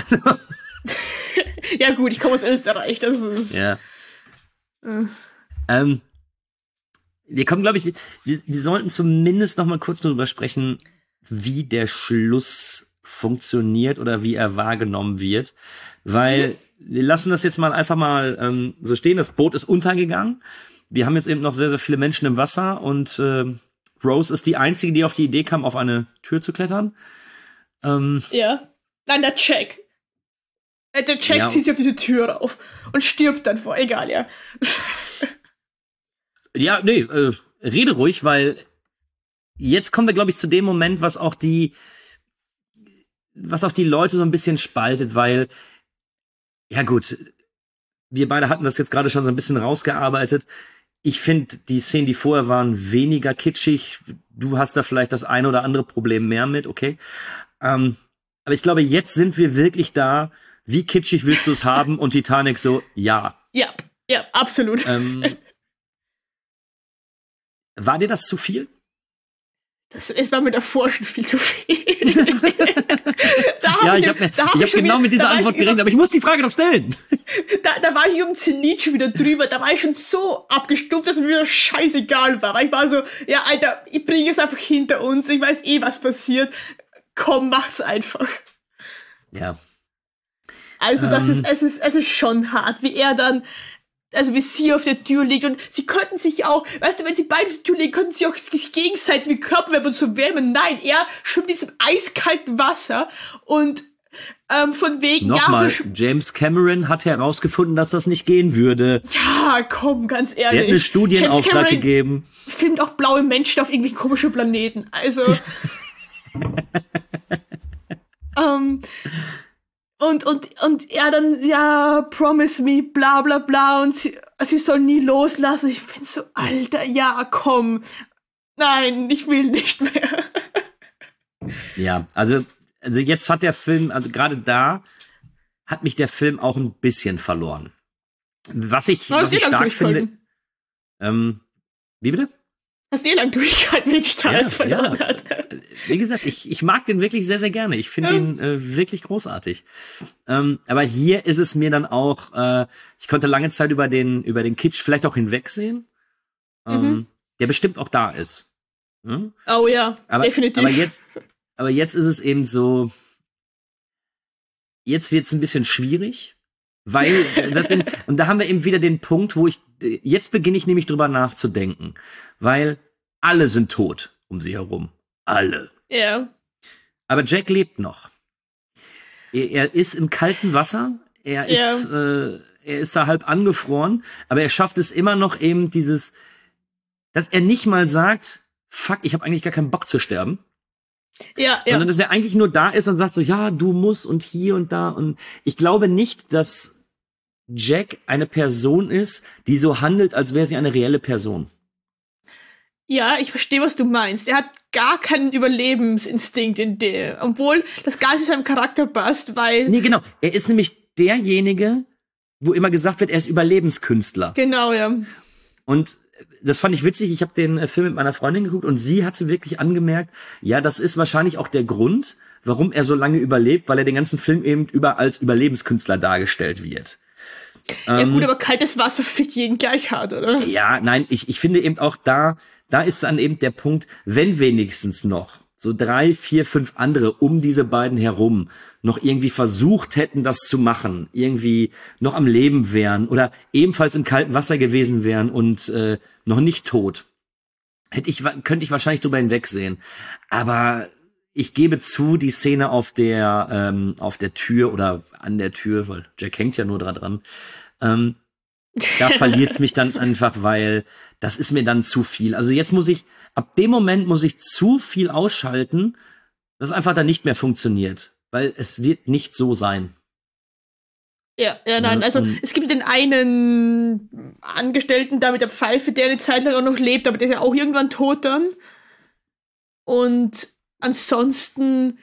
Ja gut, ich komme aus Österreich, das ist... Ja. Äh. Ähm, wir kommen, glaube ich, wir, wir sollten zumindest noch mal kurz darüber sprechen, wie der Schluss funktioniert oder wie er wahrgenommen wird. Weil wir lassen das jetzt mal einfach mal ähm, so stehen. Das Boot ist untergegangen. Wir haben jetzt eben noch sehr, sehr viele Menschen im Wasser und äh, Rose ist die Einzige, die auf die Idee kam, auf eine Tür zu klettern. Ähm, Ja. Nein, der Jack. Äh, Der Jack Ja. zieht sich auf diese Tür rauf und stirbt dann vor. Egal, ja. Ja, nee, äh, rede ruhig, weil jetzt kommen wir, glaube ich, zu dem Moment, was auch die, was auch die Leute so ein bisschen spaltet, weil, ja gut, wir beide hatten das jetzt gerade schon so ein bisschen rausgearbeitet. Ich finde, die Szenen, die vorher waren, weniger kitschig. Du hast da vielleicht das eine oder andere Problem mehr mit, okay. Ähm, aber ich glaube, jetzt sind wir wirklich da, wie kitschig willst du es haben? Und Titanic so, ja. Ja, ja, absolut. Ähm, war dir das zu viel? Das, es war mir davor schon viel zu viel. Da hab Ja, ich habe da ich hab schon genau wieder- mit dieser da war Antwort ich gerechnet, über- aber ich muss die Frage noch stellen. Da, da war ich um Zenit schon wieder drüber, da war ich schon so abgestumpft, dass mir wieder scheißegal war. Weil ich war so, ja, Alter, ich bringe es einfach hinter uns, ich weiß eh, was passiert. Komm, macht's einfach. Ja. Also, das Ähm. ist, es ist, es ist schon hart, wie er dann, also wie sie auf der Tür liegt und sie könnten sich auch, weißt du, wenn sie beide auf der Tür liegen, könnten sie auch sich gegenseitig mit Körperwärme und so wärmen. Nein, er schwimmt in diesem eiskalten Wasser und ähm, von wegen, Nochmal, ja, James Cameron hat herausgefunden, dass das nicht gehen würde. ja, komm, ganz Er ehrlich. hat eine Studie in James Auftrag Cameron gegeben. filmt auch blaue Menschen auf irgendwelchen komischen Planeten. Also. ähm, und, und, und er dann, ja, promise me, bla bla bla, und sie, sie soll nie loslassen. Ich bin so, Alter, ja, komm. Nein, ich will nicht mehr. Ja, also, also jetzt hat der Film, also gerade da hat mich der Film auch ein bisschen verloren. Was ich, Aber was ist eh ich lang stark durchgehalten. finde. Ähm, wie bitte? Hast eh lang durchgehalten, wie dich da alles verloren ja. hat. Wie gesagt, ich, ich mag den wirklich sehr, sehr gerne. Ich finde Ja. ihn äh, wirklich großartig. Ähm, aber hier ist es mir dann auch, äh, ich konnte lange Zeit über den, über den Kitsch vielleicht auch hinwegsehen, ähm, Mhm. der bestimmt auch da ist. Hm? Oh ja, Aber, definitiv. aber jetzt, aber jetzt ist es eben so, jetzt wird's ein bisschen schwierig, weil das sind, und da haben wir eben wieder den Punkt, wo ich, jetzt beginne ich nämlich drüber nachzudenken, weil alle sind tot um sie herum. Alle. Ja. Aber Jack lebt noch. Er, er ist im kalten Wasser, er Ja. ist, äh, er ist da halb angefroren, aber er schafft es immer noch eben dieses, dass er nicht mal sagt, fuck, ich habe eigentlich gar keinen Bock zu sterben. Ja, ja. Sondern dass er eigentlich nur da ist und sagt so, ja, du musst und hier und da. Und ich glaube nicht, dass Jack eine Person ist, die so handelt, als wäre sie eine reelle Person. Ja, ich verstehe, was du meinst. Er hat gar keinen Überlebensinstinkt in der, obwohl das gar nicht zu seinem Charakter passt, weil... Nee, genau. Er ist nämlich derjenige, wo immer gesagt wird, er ist Überlebenskünstler. Genau, ja. Und das fand ich witzig. Ich habe den äh, Film mit meiner Freundin geguckt und sie hatte wirklich angemerkt, ja, das ist wahrscheinlich auch der Grund, warum er so lange überlebt, weil er den ganzen Film eben über als Überlebenskünstler dargestellt wird. Ja Ähm, gut, aber kaltes Wasser fickt jeden gleich hart, oder? Ja, nein, ich, ich finde eben auch da, da ist dann eben der Punkt, wenn wenigstens noch so drei, vier, fünf andere um diese beiden herum noch irgendwie versucht hätten, das zu machen, irgendwie noch am Leben wären oder ebenfalls im kalten Wasser gewesen wären und äh, noch nicht tot, hätte ich, könnte ich wahrscheinlich drüber hinwegsehen. Aber ich gebe zu, die Szene auf der ähm, auf der Tür oder an der Tür, weil Jack hängt ja nur dran dran, ähm, Da verliert's mich dann einfach, weil das ist mir dann zu viel. Also jetzt muss ich, ab dem Moment muss ich zu viel ausschalten, dass es einfach dann nicht mehr funktioniert. Weil es wird nicht so sein. Ja, ja, nein, Ja, also und- es gibt den einen Angestellten da mit der Pfeife, der eine Zeit lang auch noch lebt, aber der ist ja auch irgendwann tot dann. Und ansonsten,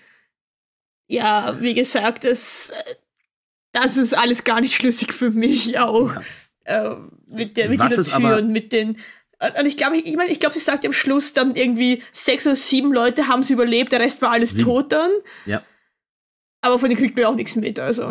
ja, wie gesagt, das, das ist alles gar nicht schlüssig für mich auch. Ja. Äh, mit der, mit Was dieser es Tür aber- und mit den. Und ich glaube, ich, ich meine, ich glaube, sie sagt am Schluss dann irgendwie sechs oder sieben Leute haben es überlebt, der Rest war alles Sieben. tot dann. Ja. Aber von denen kriegt man ja auch nichts mit, also.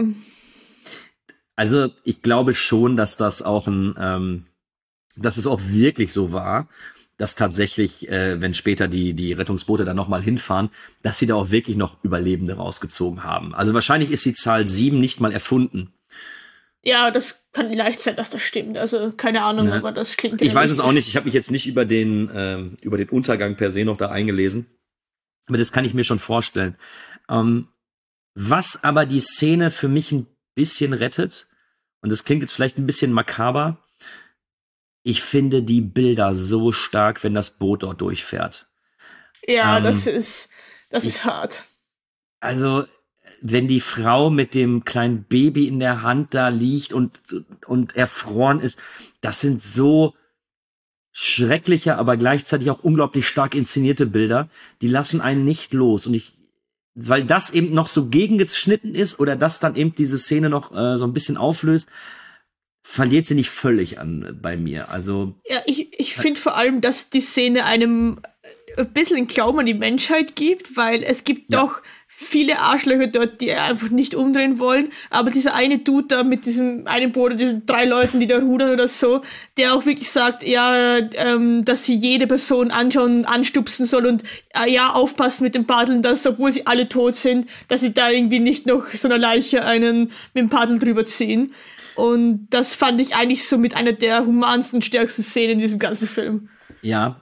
Also ich glaube schon, dass das auch ein, ähm, dass es auch wirklich so war, dass tatsächlich, äh, wenn später die die Rettungsboote dann nochmal hinfahren, dass sie da auch wirklich noch Überlebende rausgezogen haben. Also wahrscheinlich ist die Zahl sieben nicht mal erfunden. Ja, das kann leicht sein, dass das stimmt. Also keine Ahnung, Ne? aber das klingt. Ich weiß es realistisch. auch nicht. Ich habe mich jetzt nicht über den ähm, über den Untergang per se noch da eingelesen. Aber das kann ich mir schon vorstellen. Ähm, was aber die Szene für mich ein bisschen rettet, und das klingt jetzt vielleicht ein bisschen makaber, ich finde die Bilder so stark, wenn das Boot dort durchfährt. Ja, Ähm, das ist, das ich- ist hart. Also, wenn die Frau mit dem kleinen Baby in der Hand da liegt und, und erfroren ist, das sind so schreckliche, aber gleichzeitig auch unglaublich stark inszenierte Bilder, die lassen einen nicht los. Und ich, weil das eben noch so gegengeschnitten ist oder das dann eben diese Szene noch äh, so ein bisschen auflöst, verliert sie nicht völlig an bei mir. Also, Ja, ich, ich finde vor allem, dass die Szene einem ein bisschen einen Glauben an die Menschheit gibt, weil es gibt Ja. doch viele Arschlöcher dort, die einfach nicht umdrehen wollen, aber dieser eine Dude da mit diesem einen Boot, oder diesen drei Leuten, die da rudern oder so, der auch wirklich sagt, ja, ähm, dass sie jede Person anschauen, anstupsen soll und äh, ja, aufpassen mit dem Paddeln, dass, obwohl sie alle tot sind, dass sie da irgendwie nicht noch so einer Leiche einen mit dem Paddel drüber ziehen. Und das fand ich eigentlich so mit einer der humansten, stärksten Szenen in diesem ganzen Film. ja,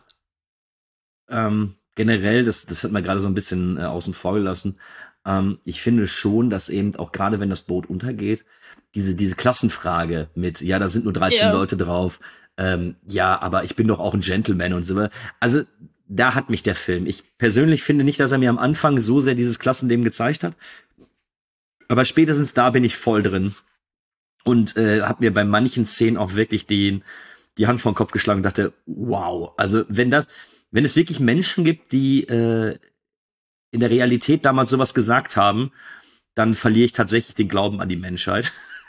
ähm, generell, das, das hat man gerade so ein bisschen äh, außen vor gelassen. Ähm, ich finde schon, dass eben auch gerade wenn das Boot untergeht, diese, diese Klassenfrage mit, ja, da sind nur dreizehn Ja. Leute drauf, ähm, ja, aber ich bin doch auch ein Gentleman und so. Also, da hat mich der Film. Ich persönlich finde nicht, dass er mir am Anfang so sehr dieses Klassenleben gezeigt hat. Aber spätestens da bin ich voll drin. Und äh, habe mir bei manchen Szenen auch wirklich den, die Hand vor den Kopf geschlagen und dachte, wow, also wenn das, wenn es wirklich Menschen gibt, die äh, in der Realität damals sowas gesagt haben, dann verliere ich tatsächlich den Glauben an die Menschheit.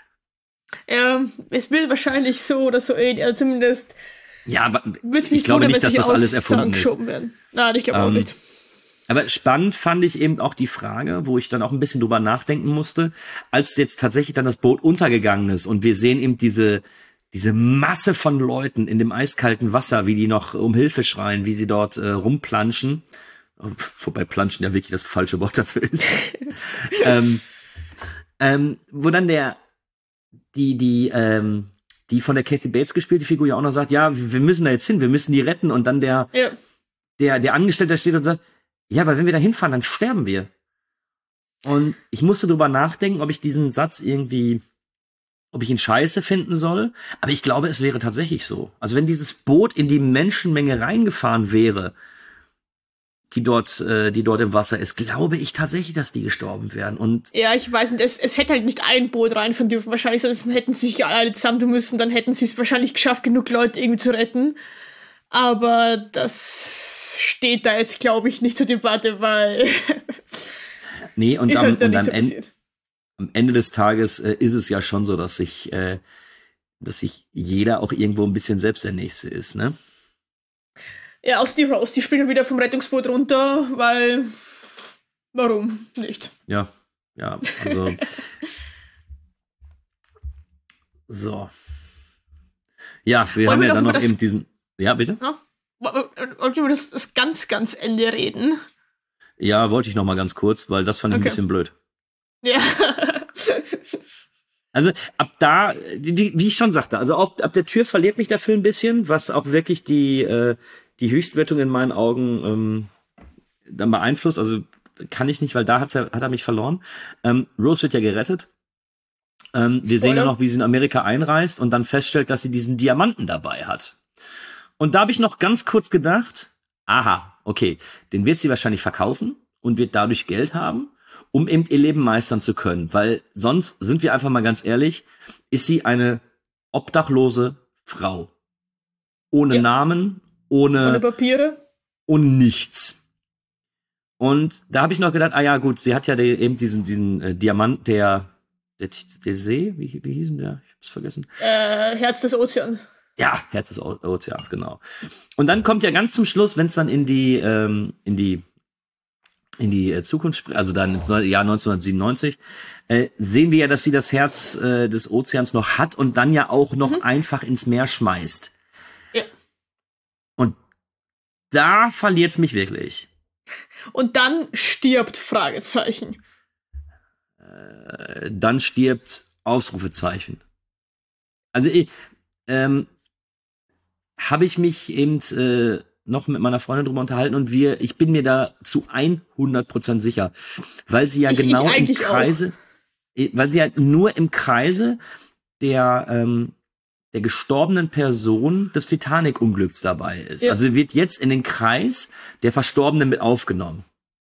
Ja, es will wahrscheinlich so oder so ähnlich, also zumindest Ja, aber würde mich ich glaube wundern, nicht, wenn dass sie das alles Aussagen erfunden ist. geschoben werden. Nein, ich glaube auch Ähm, nicht. Aber spannend fand ich eben auch die Frage, wo ich dann auch ein bisschen drüber nachdenken musste, als jetzt tatsächlich dann das Boot untergegangen ist und wir sehen eben diese diese Masse von Leuten in dem eiskalten Wasser, wie die noch um Hilfe schreien, wie sie dort äh, rumplanschen. Wobei planschen ja wirklich das falsche Wort dafür ist. ähm, ähm, wo dann der die die ähm, die von der Kathy Bates gespielte Figur ja auch noch sagt, ja, wir müssen da jetzt hin, wir müssen die retten und dann der Ja. der der Angestellte steht und sagt, ja, aber wenn wir da hinfahren, dann sterben wir. Und ich musste drüber nachdenken, ob ich diesen Satz irgendwie, ob ich ihn scheiße finden soll. Aber ich glaube, es wäre tatsächlich so. Also wenn dieses Boot in die Menschenmenge reingefahren wäre, die dort, äh, die dort im Wasser ist, glaube ich tatsächlich, dass die gestorben wären. Und Ja, ich weiß nicht, es, es hätte halt nicht ein Boot reinfahren dürfen. Wahrscheinlich sonst hätten sie sich alle zusammentun müssen, dann hätten sie es wahrscheinlich geschafft, genug Leute irgendwie zu retten. Aber das steht da jetzt, glaube ich, nicht zur Debatte, weil nee, und, ist am, halt dann und nicht am, so Ende, passiert. am Ende des Tages äh, ist es ja schon so, dass sich, äh, dass sich jeder auch irgendwo ein bisschen selbst der Nächste ist, ne? Ja, außer die Rose, die springen wieder vom Rettungsboot runter, weil warum nicht? Ja, ja, also so. Ja, wir Wollen haben wir ja noch dann über noch das- eben diesen. Ja, bitte? Ja? Wollen wir über das, das ganz, ganz Ende reden? Ja, wollte ich noch mal ganz kurz, weil das fand ich Okay. ein bisschen blöd. Ja. Also ab da, wie, wie ich schon sagte, also auch ab der Tür verliert mich der Film ein bisschen, was auch wirklich die äh, die Höchstwertung in meinen Augen ähm, dann beeinflusst. Also kann ich nicht, weil da hat's ja, hat er mich verloren. Ähm, Rose wird ja gerettet. Ähm, wir sehen ja Spoiler. noch, wie sie in Amerika einreist und dann feststellt, dass sie diesen Diamanten dabei hat. Und da habe ich noch ganz kurz gedacht, aha, okay, den wird sie wahrscheinlich verkaufen und wird dadurch Geld haben, um eben ihr Leben meistern zu können. Weil sonst, sind wir einfach mal ganz ehrlich, ist sie eine obdachlose Frau. Ohne Ja. Namen, ohne, Ohne Papiere. ohne nichts. Und da habe ich noch gedacht, ah ja gut, sie hat ja die, eben diesen, diesen äh, Diamant, der, der, der See, wie, wie hieß denn der? Ich hab's vergessen. Äh, Herz des Ozeans. Ja, Herz des O- Ozeans, genau. Und dann kommt ja ganz zum Schluss, wenn es dann in die, ähm, in die, in die äh, Zukunft, sp- also dann ins neue Jahr neunzehnhundertsiebenundneunzig, äh, sehen wir ja, dass sie das Herz äh, des Ozeans noch hat und dann ja auch noch Mhm. einfach ins Meer schmeißt. Ja. Und da verliert's mich wirklich. Und dann stirbt, Fragezeichen. Äh, dann stirbt Ausrufezeichen. Also ich, ähm, habe ich mich eben äh, noch mit meiner Freundin drüber unterhalten und wir, ich bin mir da zu hundert Prozent sicher, weil sie ja Ich- ich genau im eigentlich Kreise, äh, weil sie ja nur im Kreise der ähm, der gestorbenen Person des Titanic-Unglücks dabei ist. Ja. Also wird jetzt in den Kreis der Verstorbenen mit aufgenommen.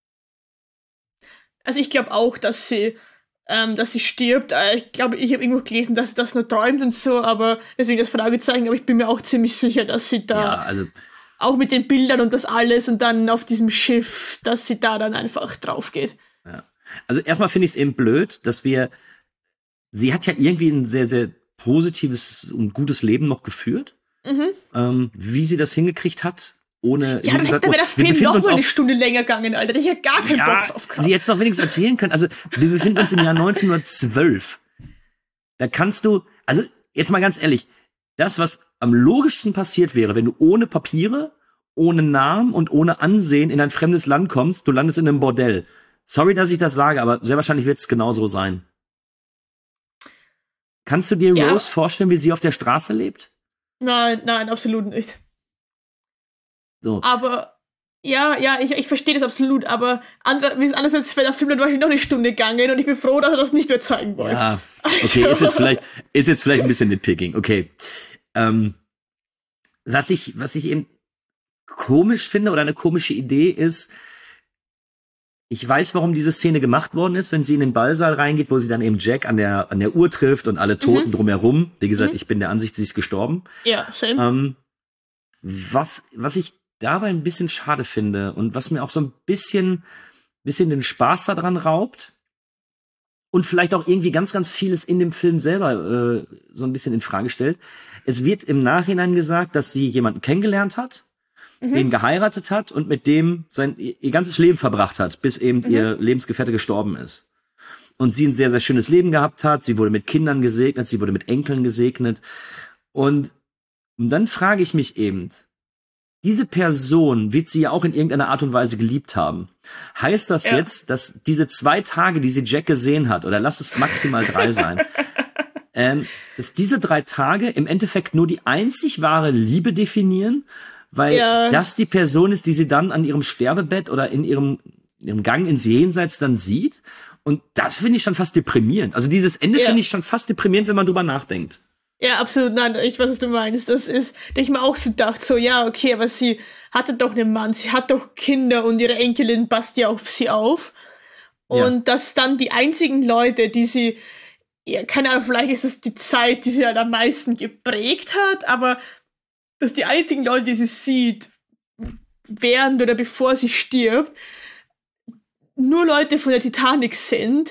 Also ich glaube auch, dass sie, ähm, dass sie stirbt. Äh, Ich glaube, ich habe irgendwo gelesen, dass sie das nur träumt und so, aber deswegen das Fragezeichen, aber ich bin mir auch ziemlich sicher, dass sie da Ja, also auch mit den Bildern und das alles und dann auf diesem Schiff, dass sie da dann einfach drauf geht. Also erstmal finde ich es eben blöd, dass wir, sie hat ja irgendwie ein sehr, sehr positives und gutes Leben noch geführt. Mhm. Ähm, wie sie das hingekriegt hat, ohne... Ja, wie dann gesagt, hätte mir der wir Film befinden noch uns mal eine auch- Stunde länger gegangen, Alter. Ich hätte gar keinen ja, Bock drauf gehabt. sie hätte es doch wenigstens erzählen können. Also wir befinden uns im Jahr neunzehnhundertzwölf. Da kannst du, also jetzt mal ganz ehrlich, das, was am logischsten passiert wäre, wenn du ohne Papiere, ohne Namen und ohne Ansehen in ein fremdes Land kommst, du landest in einem Bordell. Sorry, dass ich das sage, aber sehr wahrscheinlich wird es genauso sein. Kannst du dir Ja. Rose vorstellen, wie sie auf der Straße lebt? Nein, nein, absolut nicht. So. Aber ja, ja, ich, ich verstehe das absolut, aber andere, wie es andererseits wäre der Film dann wahrscheinlich noch eine Stunde gegangen und ich bin froh, dass er das nicht mehr zeigen wollte. Ja, okay, ist jetzt vielleicht, ist jetzt vielleicht ein bisschen nitpicking, okay. Ähm, was ich, was ich eben komisch finde oder eine komische Idee ist, ich weiß, warum diese Szene gemacht worden ist, wenn sie in den Ballsaal reingeht, wo sie dann eben Jack an der, an der Uhr trifft und alle Toten Mhm. drumherum. Wie gesagt, Mhm. ich bin der Ansicht, sie ist gestorben. Ja, same. Ähm, was, was ich dabei ein bisschen schade finde und was mir auch so ein bisschen, bisschen den Spaß daran raubt und vielleicht auch irgendwie ganz, ganz vieles in dem Film selber äh, so ein bisschen in Frage stellt. Es wird im Nachhinein gesagt, dass sie jemanden kennengelernt hat, Mhm. den geheiratet hat und mit dem sein ihr ihr ganzes Leben verbracht hat, bis eben Mhm. ihr Lebensgefährte gestorben ist. Und sie ein sehr, sehr schönes Leben gehabt hat. Sie wurde mit Kindern gesegnet, sie wurde mit Enkeln gesegnet. Und, und dann frage ich mich eben, diese Person wird sie ja auch in irgendeiner Art und Weise geliebt haben. Heißt das Ja. jetzt, dass diese zwei Tage, die sie Jack gesehen hat, oder lass es maximal drei sein, ähm, dass diese drei Tage im Endeffekt nur die einzig wahre Liebe definieren, weil Ja. das die Person ist, die sie dann an ihrem Sterbebett oder in ihrem, ihrem Gang ins Jenseits dann sieht. Und das finde ich schon fast deprimierend. Also dieses Ende Ja. finde ich schon fast deprimierend, wenn man drüber nachdenkt. Ja, absolut, nein, ich weiß, was du meinst. Das ist, da ich mir auch so gedacht, so, ja, okay, aber sie hatte doch einen Mann, sie hat doch Kinder und ihre Enkelin passt ja auf sie auf. Ja. Und dass dann die einzigen Leute, die sie, ja, keine Ahnung, vielleicht ist es die Zeit, die sie halt am meisten geprägt hat, aber dass die einzigen Leute, die sie sieht, während oder bevor sie stirbt, nur Leute von der Titanic sind,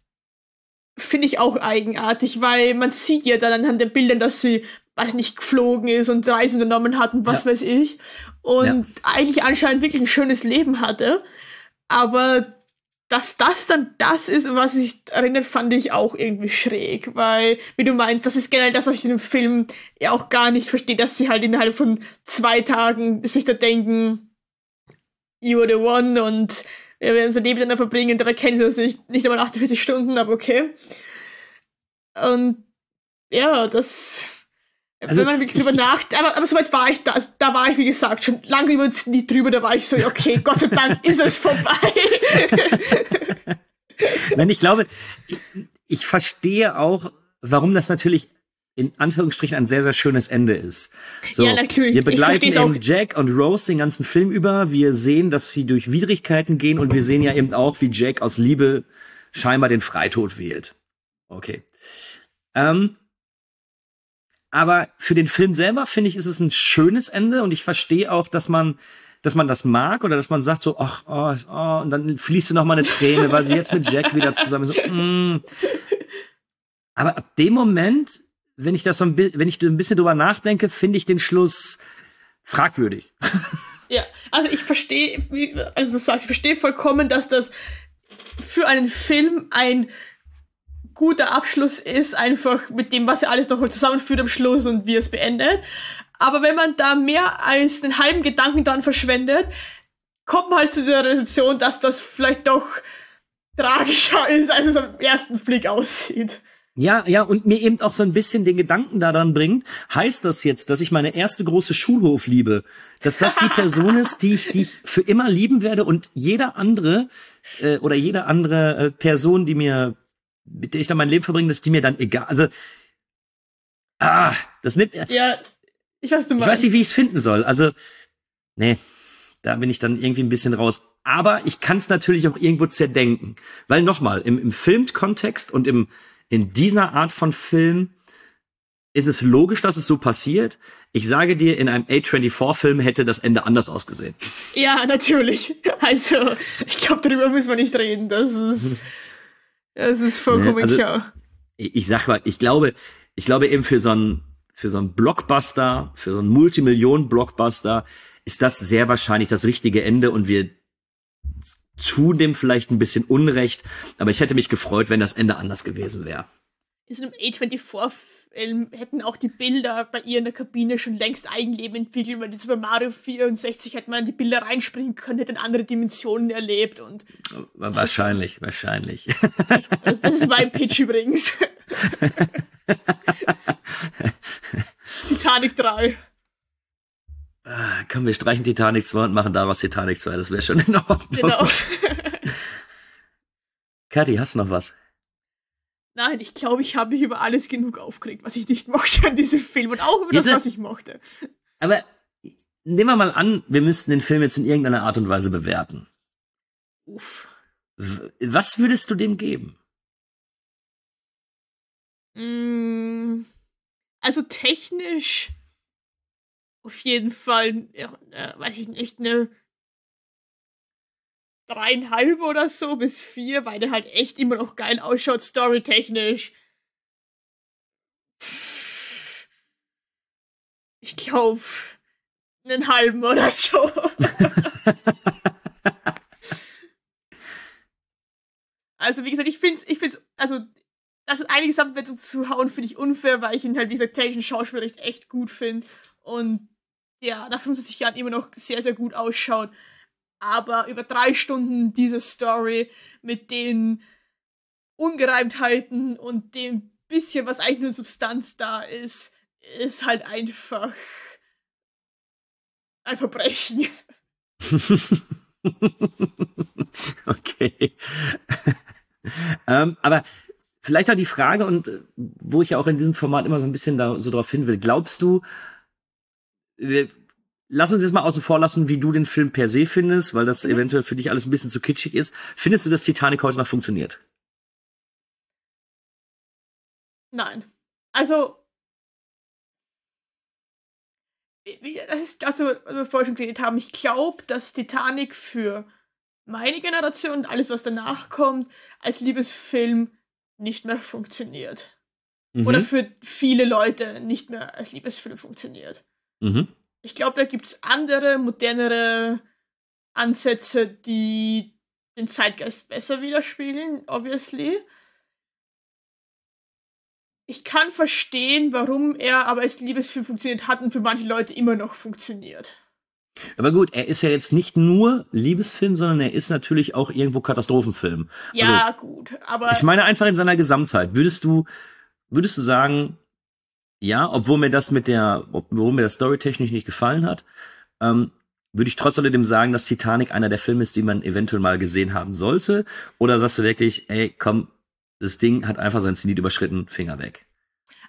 finde ich auch eigenartig, weil man sieht ja dann anhand der Bildern, dass sie, weiß nicht, geflogen ist und Reisen unternommen hat und was Ja. weiß ich. Und Ja. eigentlich anscheinend wirklich ein schönes Leben hatte. Aber dass das dann das ist, was sich erinnert, fand ich auch irgendwie schräg. Weil, wie du meinst, das ist generell das, was ich in dem Film ja auch gar nicht verstehe, dass sie halt innerhalb von zwei Tagen sich da denken, you are the one und wir werden unser Leben miteinander verbringen, dabei kennen sie das nicht, nicht einmal achtundvierzig Stunden, aber okay. Und ja, das, Also, wenn man wirklich drüber ich- ich- nachdenkt, aber, aber soweit war ich da, also, da war ich, wie gesagt, schon lange über uns nie drüber, da war ich so, ja, okay, Gott sei Dank ist es vorbei. Nein, ich glaube, ich, ich verstehe auch, warum das natürlich in Anführungsstrichen ein sehr, sehr schönes Ende ist. So, ja, natürlich. Wir begleiten eben auch. Jack und Rose den ganzen Film über. Wir sehen, dass sie durch Widrigkeiten gehen und wir sehen ja eben auch, wie Jack aus Liebe scheinbar den Freitod wählt. Okay. Ähm, aber für den Film selber, finde ich, ist es ein schönes Ende und ich verstehe auch, dass man dass man das mag oder dass man sagt so, ach, oh, oh, und dann fließt noch mal eine Träne, weil sie jetzt mit Jack wieder zusammen ist. So, mm. Aber ab dem Moment, wenn ich das so ein, wenn ich ein bisschen drüber nachdenke, finde ich den Schluss fragwürdig. Ja, also ich verstehe, also du sagst, ich verstehe vollkommen, dass das für einen Film ein guter Abschluss ist, einfach mit dem, was er alles noch zusammenführt am Schluss und wie es beendet. Aber wenn man da mehr als einen halben Gedanken dran verschwendet, kommt man halt zu der Realisation, dass das vielleicht doch tragischer ist, als es am ersten Blick aussieht. Ja, ja, und mir eben auch so ein bisschen den Gedanken daran bringt, heißt das jetzt, dass ich meine erste große Schulhof liebe, dass das die Person ist, die ich, die ich für immer lieben werde und jeder andere äh, oder jede andere äh, Person, die mir, mit der ich dann mein Leben verbringe, dass die mir dann egal, also ah, das nimmt ja, ich weiß, du meinst. Ich weiß nicht, wie ich es finden soll, also nee, da bin ich dann irgendwie ein bisschen raus. Aber ich kann es natürlich auch irgendwo zerdenken, weil nochmal, im, im Filmkontext und im in dieser Art von Film ist es logisch, dass es so passiert. Ich sage dir, in einem A vierundzwanzig-Film hätte das Ende anders ausgesehen. Ja, natürlich. Also, ich glaube, darüber müssen wir nicht reden. Das ist, das ist vollkommen ne, also, klar. Ich, ich sag mal, ich glaube, ich glaube eben für so einen, für so einen Blockbuster, für so einen Multimillionen-Blockbuster ist das sehr wahrscheinlich das richtige Ende und wir tun dem vielleicht ein bisschen Unrecht, aber ich hätte mich gefreut, wenn das Ende anders gewesen wäre. In so einem A vierundzwanzig-Film hätten auch die Bilder bei ihr in der Kabine schon längst Eigenleben entwickelt, weil jetzt bei Mario vierundsechzig hätte man in die Bilder reinspringen können, hätte in andere Dimensionen erlebt und wahrscheinlich, also, wahrscheinlich. Das, das ist mein Pitch übrigens. Titanic drei. Ah, komm, wir streichen Titanic zwei und machen daraus Titanic zwei. Das wäre schon in Ordnung. Genau. Kathi, hast du noch was? Nein, ich glaube, ich habe mich über alles genug aufgeregt, was ich nicht mochte an diesem Film und auch über das, was ich mochte. Aber nehmen wir mal an, wir müssten den Film jetzt in irgendeiner Art und Weise bewerten. Uff. Was würdest du dem geben? Mm, also technisch auf jeden Fall, ja, äh, weiß ich nicht, eine dreieinhalb oder so bis vier, weil der halt echt immer noch geil ausschaut, storytechnisch. Ich glaube, einen halben oder so. Also, wie gesagt, ich find's, ich find's, also, das ist einiges Abwertung zu hauen, finde ich unfair, weil ich ihn halt, wie gesagt, technischen Schauspieler echt gut finde. Und ja, nach fünfundsiebzig Jahren immer noch sehr, sehr gut ausschaut. Aber über drei Stunden diese Story mit den Ungereimtheiten und dem bisschen, was eigentlich nur Substanz da ist, ist halt einfach ein Verbrechen. Okay. ähm, aber vielleicht auch die Frage, und wo ich ja auch in diesem Format immer so ein bisschen da so drauf hin will, glaubst du, wir, lass uns jetzt mal außen vor lassen, wie du den Film per se findest, weil das mhm. eventuell für dich alles ein bisschen zu kitschig ist. Findest du, dass Titanic heute noch funktioniert? Nein. Also, das ist das, was wir vorher schon geredet haben. Ich glaube, dass Titanic für meine Generation und alles, was danach kommt, als Liebesfilm nicht mehr funktioniert. Mhm. Oder für viele Leute nicht mehr als Liebesfilm funktioniert. Mhm. Ich glaube, da gibt es andere, modernere Ansätze, die den Zeitgeist besser widerspiegeln, obviously. Ich kann verstehen, warum er aber als Liebesfilm funktioniert hat und für manche Leute immer noch funktioniert. Aber gut, er ist ja jetzt nicht nur Liebesfilm, sondern er ist natürlich auch irgendwo Katastrophenfilm. Ja, also, gut, aber... Ich meine einfach in seiner Gesamtheit. Würdest du, würdest du sagen, ja, obwohl mir das mit der, obwohl mir das storytechnisch nicht gefallen hat, ähm, würde ich trotz alledem sagen, dass Titanic einer der Filme ist, die man eventuell mal gesehen haben sollte? Oder sagst du wirklich, ey, komm, das Ding hat einfach sein Zenit überschritten, Finger weg?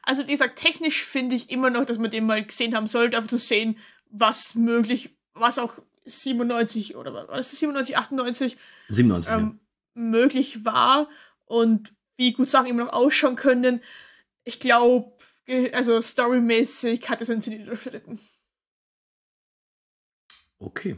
Also wie gesagt, technisch finde ich immer noch, dass man den mal gesehen haben sollte, einfach zu sehen, was möglich, was auch siebenundneunzig oder war das siebenundneunzig, achtundneunzig siebenundneunzig, ähm, ja. möglich war und wie gut Sachen immer noch ausschauen können. Ich glaube, also storymäßig hat es einen Sinn überschritten. Okay.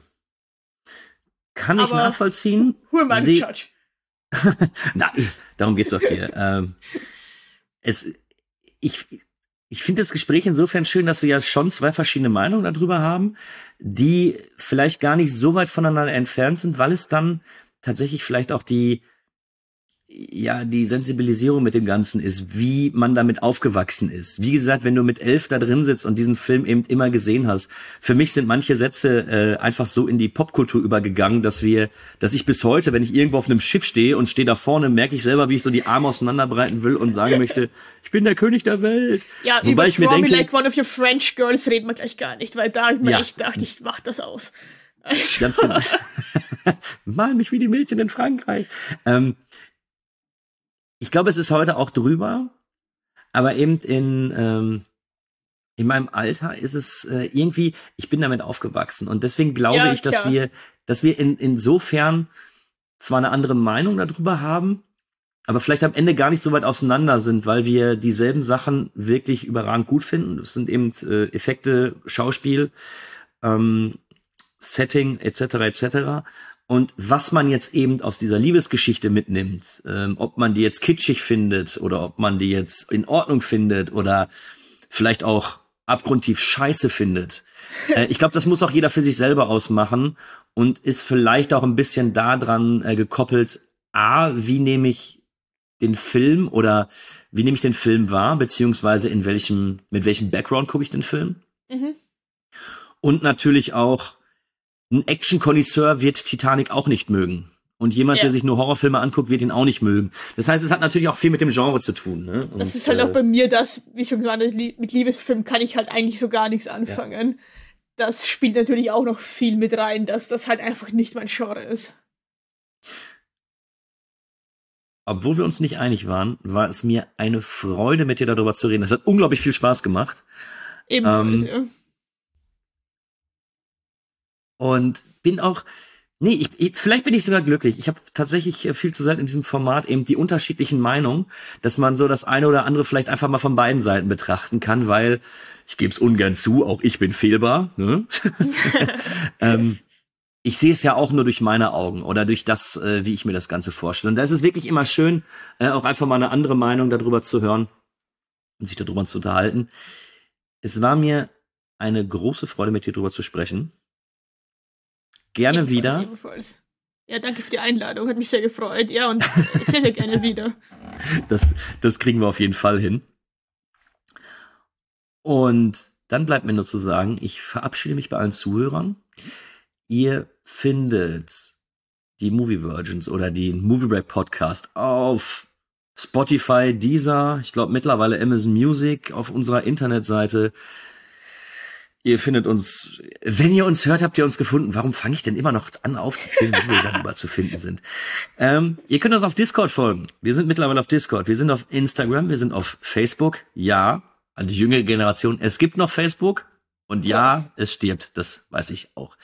Kann ich Aber nachvollziehen. Who am I the judge? Na, ich, darum geht's doch hier. ähm, es, ich ich finde das Gespräch insofern schön, dass wir ja schon zwei verschiedene Meinungen darüber haben, die vielleicht gar nicht so weit voneinander entfernt sind, weil es dann tatsächlich vielleicht auch die ja, die Sensibilisierung mit dem Ganzen ist, wie man damit aufgewachsen ist. Wie gesagt, wenn du mit elf da drin sitzt und diesen Film eben immer gesehen hast, für mich sind manche Sätze äh, einfach so in die Popkultur übergegangen, dass wir, dass ich bis heute, wenn ich irgendwo auf einem Schiff stehe und stehe da vorne, merke ich selber, wie ich so die Arme auseinanderbreiten will und sagen möchte, ich bin der König der Welt. Ja, Wobei über ich mir Draw denke, Me Like One of Your French Girls reden wir gleich gar nicht, weil da ich mir Ja. echt dachte, ich mach das aus. Also. ganz genau. Mal mich wie die Mädchen in Frankreich. Ähm, Ich glaube, es ist heute auch drüber, aber eben in ähm, in meinem Alter ist es äh, irgendwie, ich bin damit aufgewachsen und deswegen glaube Ja, ich, dass klar. wir, dass wir in, insofern zwar eine andere Meinung darüber haben, aber vielleicht am Ende gar nicht so weit auseinander sind, weil wir dieselben Sachen wirklich überragend gut finden. Das sind eben äh, Effekte, Schauspiel, ähm, Setting et cetera et cetera. Und was man jetzt eben aus dieser Liebesgeschichte mitnimmt, ähm, ob man die jetzt kitschig findet oder ob man die jetzt in Ordnung findet oder vielleicht auch abgrundtief scheiße findet. Äh, ich glaube, das muss auch jeder für sich selber ausmachen und ist vielleicht auch ein bisschen daran äh, gekoppelt, a, wie nehme ich den Film oder wie nehme ich den Film wahr, beziehungsweise in welchem, mit welchem Background gucke ich den Film. Mhm. Und natürlich auch, ein Action-Konnoisseur wird Titanic auch nicht mögen. Und jemand, Ja. der sich nur Horrorfilme anguckt, wird ihn auch nicht mögen. Das heißt, es hat natürlich auch viel mit dem Genre zu tun. Ne? Und, Das ist halt äh, auch bei mir das, wie schon gesagt, mit Liebesfilmen kann ich halt eigentlich so gar nichts anfangen. Das spielt natürlich auch noch viel mit rein, dass das halt einfach nicht mein Genre ist. Obwohl wir uns nicht einig waren, war es mir eine Freude, mit dir darüber zu reden. Es hat unglaublich viel Spaß gemacht. Ebenfalls, Ähm, ja. Und bin auch, nee, ich, ich, vielleicht bin ich sogar glücklich. Ich habe tatsächlich äh, viel zu selten in diesem Format eben die unterschiedlichen Meinungen, dass man so das eine oder andere vielleicht einfach mal von beiden Seiten betrachten kann, weil, ich gebe es ungern zu, auch ich bin fehlbar. Ne? ähm, ich sehe es ja auch nur durch meine Augen oder durch das, äh, wie ich mir das Ganze vorstelle. Und da ist es wirklich immer schön, äh, auch einfach mal eine andere Meinung darüber zu hören und sich darüber zu unterhalten. Es war mir eine große Freude, mit dir darüber zu sprechen. Gerne Ebenfalls, wieder. Ebenfalls. Ja, danke für die Einladung, hat mich sehr gefreut. Ja, und sehr, sehr gerne wieder. Das, das kriegen wir auf jeden Fall hin. Und dann bleibt mir nur zu sagen, ich verabschiede mich bei allen Zuhörern. Ihr findet die Movie Virgins oder den Movie Break Podcast auf Spotify, Deezer, ich glaube mittlerweile Amazon Music, auf unserer Internetseite. Ihr findet uns, wenn ihr uns hört, habt ihr uns gefunden. Warum fange ich denn immer noch an aufzuzählen, wie wir darüber zu finden sind? Ähm, ihr könnt uns auf Discord folgen. Wir sind mittlerweile auf Discord. Wir sind auf Instagram. Wir sind auf Facebook. Ja, an die jüngere Generation. Es gibt noch Facebook. Und ja, es stirbt. Das weiß ich auch.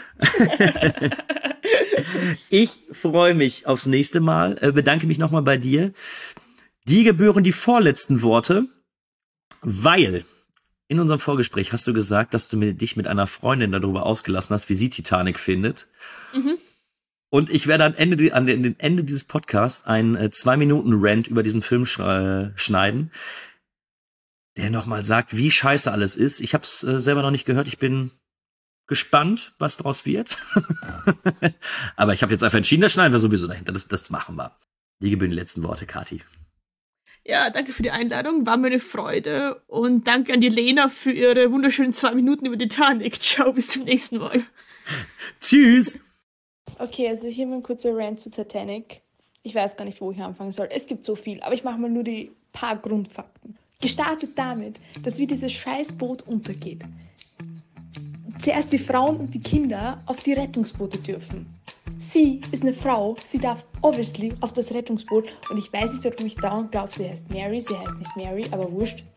Ich freue mich aufs nächste Mal. Äh, bedanke mich nochmal bei dir. Die gebühren die vorletzten Worte, weil in unserem Vorgespräch hast du gesagt, dass du mit, dich mit einer Freundin darüber ausgelassen hast, wie sie Titanic findet. Mhm. Und ich werde am Ende, an den Ende dieses Podcasts einen äh, zwei Minuten Rant über diesen Film sch äh, schneiden, der nochmal sagt, wie scheiße alles ist. Ich habe es äh, selber noch nicht gehört. Ich bin gespannt, was draus wird. Aber ich habe jetzt einfach entschieden, das schneiden wir sowieso dahinter. Das, das machen wir. Die gebühren die letzten Worte, Kathi. Ja, danke für die Einladung, war mir eine Freude. Und danke an die Lena für ihre wunderschönen zwei Minuten über Titanic. Ciao, bis zum nächsten Mal. Tschüss. Okay, also hier mal ein kurzer Rant zu Titanic. Ich weiß gar nicht, wo ich anfangen soll. Es gibt so viel, aber ich mache mal nur die paar Grundfakten. Gestartet damit, dass wie dieses Scheißboot untergeht. Zuerst die Frauen und die Kinder auf die Rettungsboote dürfen. Sie ist eine Frau, sie darf obviously auf das Rettungsboot und ich weiß nicht, warum ich dauernd glaube, sie heißt Mary, sie heißt nicht Mary, aber wurscht.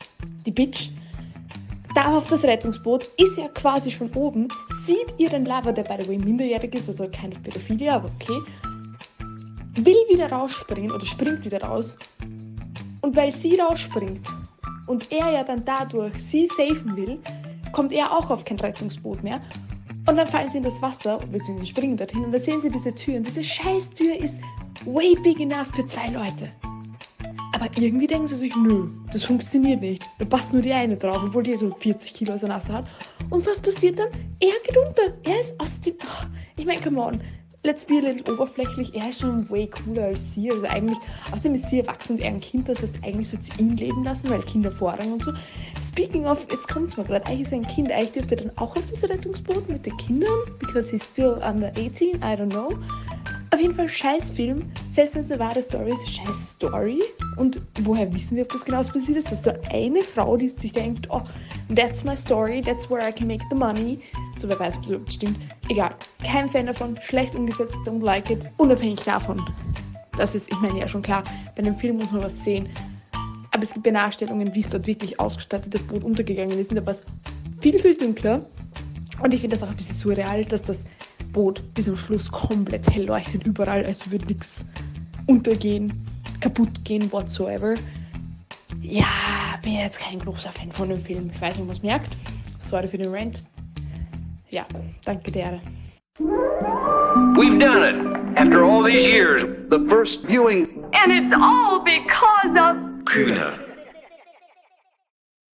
die Bitch, da auf das Rettungsboot, ist ja quasi schon oben, sieht ihren Lover, der by the way minderjährig ist, also keine Pädophilie, aber okay, will wieder rausspringen oder springt wieder raus. Und weil sie rausspringt und er ja dann dadurch sie safen will, kommt er auch auf kein Rettungsboot mehr. Und dann fallen sie in das Wasser, beziehungsweise springen dorthin und da sehen sie diese Tür. Und diese Scheißtür ist way big enough für zwei Leute. Aber irgendwie denken sie sich, nö, das funktioniert nicht. Da passt nur die eine drauf, obwohl die so vierzig Kilo aus der Nase hat. Und was passiert dann? Er geht unter. Er ist aus dem... Oh, ich meine, come on. Let's be a little oberflächlich. Er ist schon way cooler als sie. Also eigentlich, außerdem ist sie erwachsen und er ein Kind. Das heißt, eigentlich sollte sie ihn leben lassen, weil Kinder Vorrang und so. Speaking of, jetzt kommt es mal gerade. Eigentlich ist er ein Kind. Eigentlich dürfte er dann auch auf das Rettungsboot mit den Kindern. Because he's still under eighteen. I don't know. Auf jeden Fall Scheißfilm, selbst wenn es eine wahre Story ist, scheiß Story. Und woher wissen wir, ob das genau so passiert ist? Das ist so eine Frau, die sich denkt, oh, that's my story, that's where I can make the money. So, wer weiß, ob das stimmt. Egal, kein Fan davon, schlecht umgesetzt, don't like it. Unabhängig davon, das ist, ich meine ja schon klar, bei einem Film muss man was sehen. Aber es gibt ja Nachstellungen, wie es dort wirklich ausgestattet das Boot untergegangen ist. Und da war es viel, viel dunkler. Und ich finde das auch ein bisschen surreal, dass das Boot bis zum Schluss komplett hell leuchtet überall, als würde nichts untergehen, kaputt gehen, whatsoever. Ja, bin jetzt kein großer Fan von dem Film. Ich weiß nicht, ob man es merkt. Sorry für den Rant. Ja, danke dir. We've done it. After all these years, the first viewing. And it's all because of... Kühne.